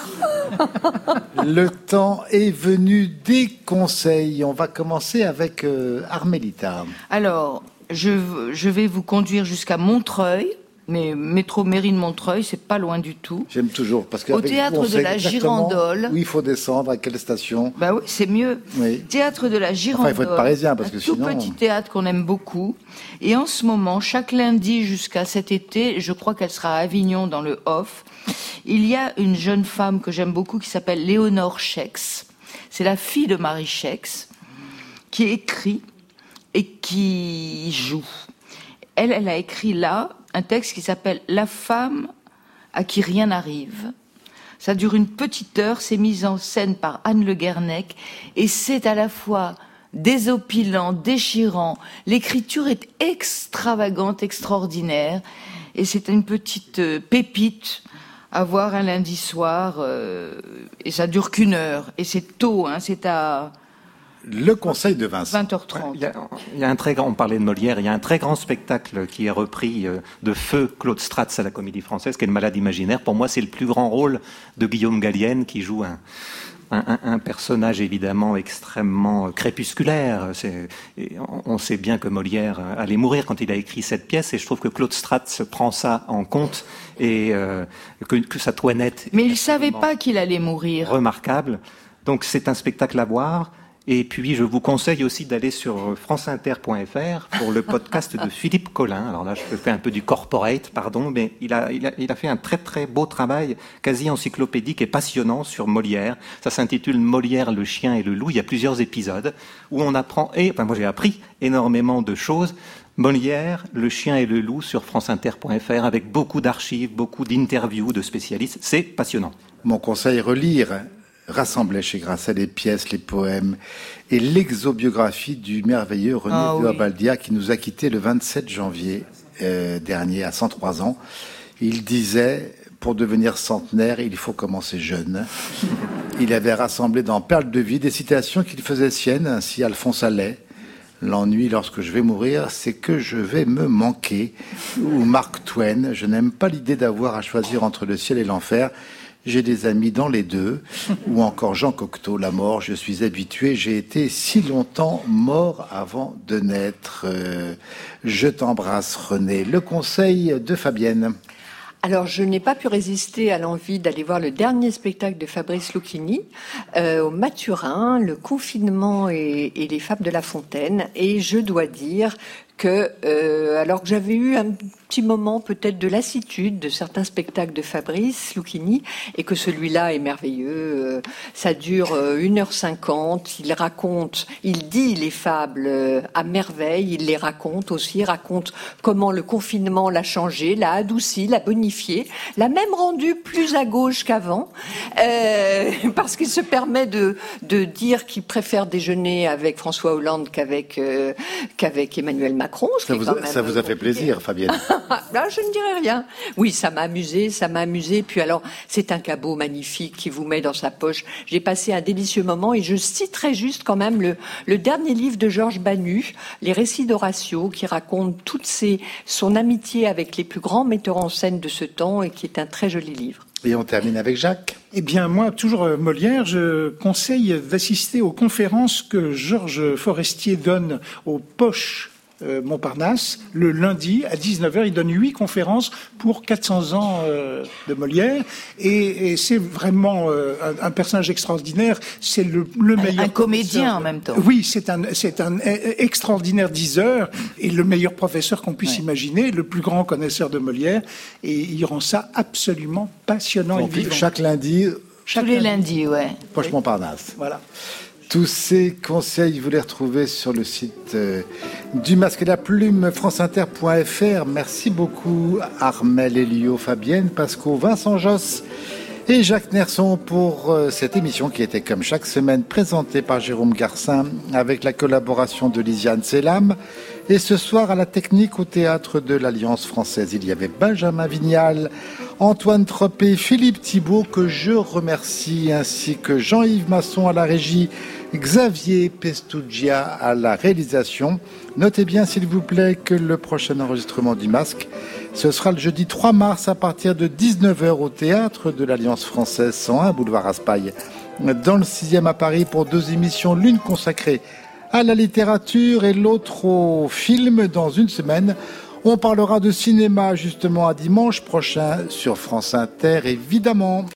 Le temps est venu des conseils. On va commencer avec euh, Armélita. Alors, je, je vais vous conduire jusqu'à Montreuil, mais métro mairie de Montreuil, c'est pas loin du tout. J'aime toujours parce que Au avec théâtre vous, on de sait la exactement Girandole. où il faut descendre, à quelle station. Bah oui, c'est mieux. Oui. Théâtre de la Girandole. Enfin, il faut être parisien, parce que un tout sinon- petit théâtre qu'on aime beaucoup. Et en ce moment, chaque lundi jusqu'à cet été, je crois qu'elle sera à Avignon dans le Off, il y a une jeune femme que j'aime beaucoup qui s'appelle Léonore Schex. C'est la fille de Marie Schex qui écrit et qui joue. Elle, elle a écrit là un texte qui s'appelle La femme, à qui rien n'arrive. Ça dure une petite heure, c'est mis en scène par Anne Le Guernec, et c'est à la fois désopilant, déchirant. L'écriture est extravagante, extraordinaire, et c'est une petite euh, pépite à voir un lundi soir, euh, et ça dure qu'une heure, et c'est tôt, hein, c'est à Le Conseil de Vincent. vingt heures trente. Il y a, il y a un très grand, on parlait de Molière, il y a un très grand spectacle qui est repris euh, de feu Claude Stratz à la Comédie Française, qui est Le Malade imaginaire. Pour moi, c'est le plus grand rôle de Guillaume Gallienne, qui joue un, un, un personnage évidemment extrêmement crépusculaire. C'est, on, on sait bien que Molière allait mourir quand il a écrit cette pièce, et je trouve que Claude Stratz prend ça en compte, et euh, que, que sa toinette. Mais il savait pas qu'il allait mourir. Remarquable. Donc c'est un spectacle à voir. Et puis, je vous conseille aussi d'aller sur franceinter point f r pour le podcast de Philippe Collin. Alors là, je fais un peu du corporate, pardon, mais il a, il a, il a fait un très très beau travail, quasi encyclopédique et passionnant sur Molière. Ça s'intitule Molière, le chien et le loup. Il y a plusieurs épisodes où on apprend, et enfin moi j'ai appris énormément de choses. Molière, le chien et le loup sur franceinter point f r avec beaucoup d'archives, beaucoup d'interviews de spécialistes. C'est passionnant. Mon conseil, relire. Rassemblait chez Grasset les pièces, les poèmes et l'exobiographie du merveilleux René ah, de oui. Baldia, qui nous a quittés le vingt-sept janvier euh, dernier à cent trois ans. Il disait, pour devenir centenaire, il faut commencer jeune. Il avait rassemblé dans Perles de vie des citations qu'il faisait siennes, ainsi Alphonse Allais. L'ennui lorsque je vais mourir, c'est que je vais me manquer. Ou Mark Twain, je n'aime pas l'idée d'avoir à choisir entre le ciel et l'enfer. J'ai des amis dans les deux. Ou encore Jean Cocteau, la mort, je suis habitué, j'ai été si longtemps mort avant de naître. Euh, je t'embrasse René. Le conseil de Fabienne. Alors, je n'ai pas pu résister à l'envie d'aller voir le dernier spectacle de Fabrice Lucchini euh, au Mathurin, Le confinement et, et les fables de La Fontaine. Et je dois dire que, euh, alors que j'avais eu un petit moment peut-être de lassitude de certains spectacles de Fabrice Lucchini, et que celui-là est merveilleux. Euh, ça dure euh, une heure cinquante. Il raconte, il dit les fables euh, à merveille. Il les raconte aussi. Il raconte comment le confinement l'a changé, l'a adouci, l'a bonifié, l'a même rendu plus à gauche qu'avant, euh, parce qu'il se permet de de dire qu'il préfère déjeuner avec François Hollande qu'avec euh, qu'avec Emmanuel Macron. Ça vous, a, ça vous a fait plaisir, Fabienne? Là, je ne dirais rien. Oui, ça m'a amusé, ça m'a amusé. Puis alors, c'est un cabot magnifique qui vous met dans sa poche. J'ai passé un délicieux moment, et je citerai juste quand même le, le dernier livre de Georges Banu, Les Récits d'Horatio, qui raconte toute ses, son amitié avec les plus grands metteurs en scène de ce temps, et qui est un très joli livre. Et on termine avec Jacques. Eh bien, moi, toujours euh, Molière, je conseille d'assister aux conférences que Georges Forestier donne aux Poches Euh, Montparnasse, le lundi à dix-neuf heures. Il donne huit conférences pour quatre cents ans euh, de Molière, et, et c'est vraiment euh, un, un personnage extraordinaire. C'est le, le meilleur un comédien en même temps. Oui, c'est un c'est un extraordinaire diseur, et le meilleur professeur qu'on puisse ouais. imaginer, le plus grand connaisseur de Molière, et il rend ça absolument passionnant. Donc, et vivant. Chaque lundi, chaque tous les lundi, lundis, ouais. Poche Montparnasse. Voilà. Tous ces conseils, vous les retrouvez sur le site euh, du Masque et la Plume, franceinter point f r. Merci beaucoup Armel, Elio, Fabienne, Pasco, Vincent Josse et Jacques Nerson pour euh, cette émission qui était comme chaque semaine présentée par Jérôme Garcin avec la collaboration de Lisiane Selam. Et ce soir, à la technique au théâtre de l'Alliance française, il y avait Benjamin Vignal, Antoine Tropé, Philippe Thibault, que je remercie, ainsi que Jean-Yves Masson à la régie, Xavier Pestugia à la réalisation. Notez bien, s'il vous plaît, que le prochain enregistrement du Masque, ce sera le jeudi trois mars à partir de dix-neuf heures au théâtre de l'Alliance française, cent un boulevard Raspail, dans le sixième à Paris, pour deux émissions, l'une consacrée à la littérature et l'autre au film. Dans une semaine, on parlera de cinéma justement à dimanche prochain sur France Inter, évidemment.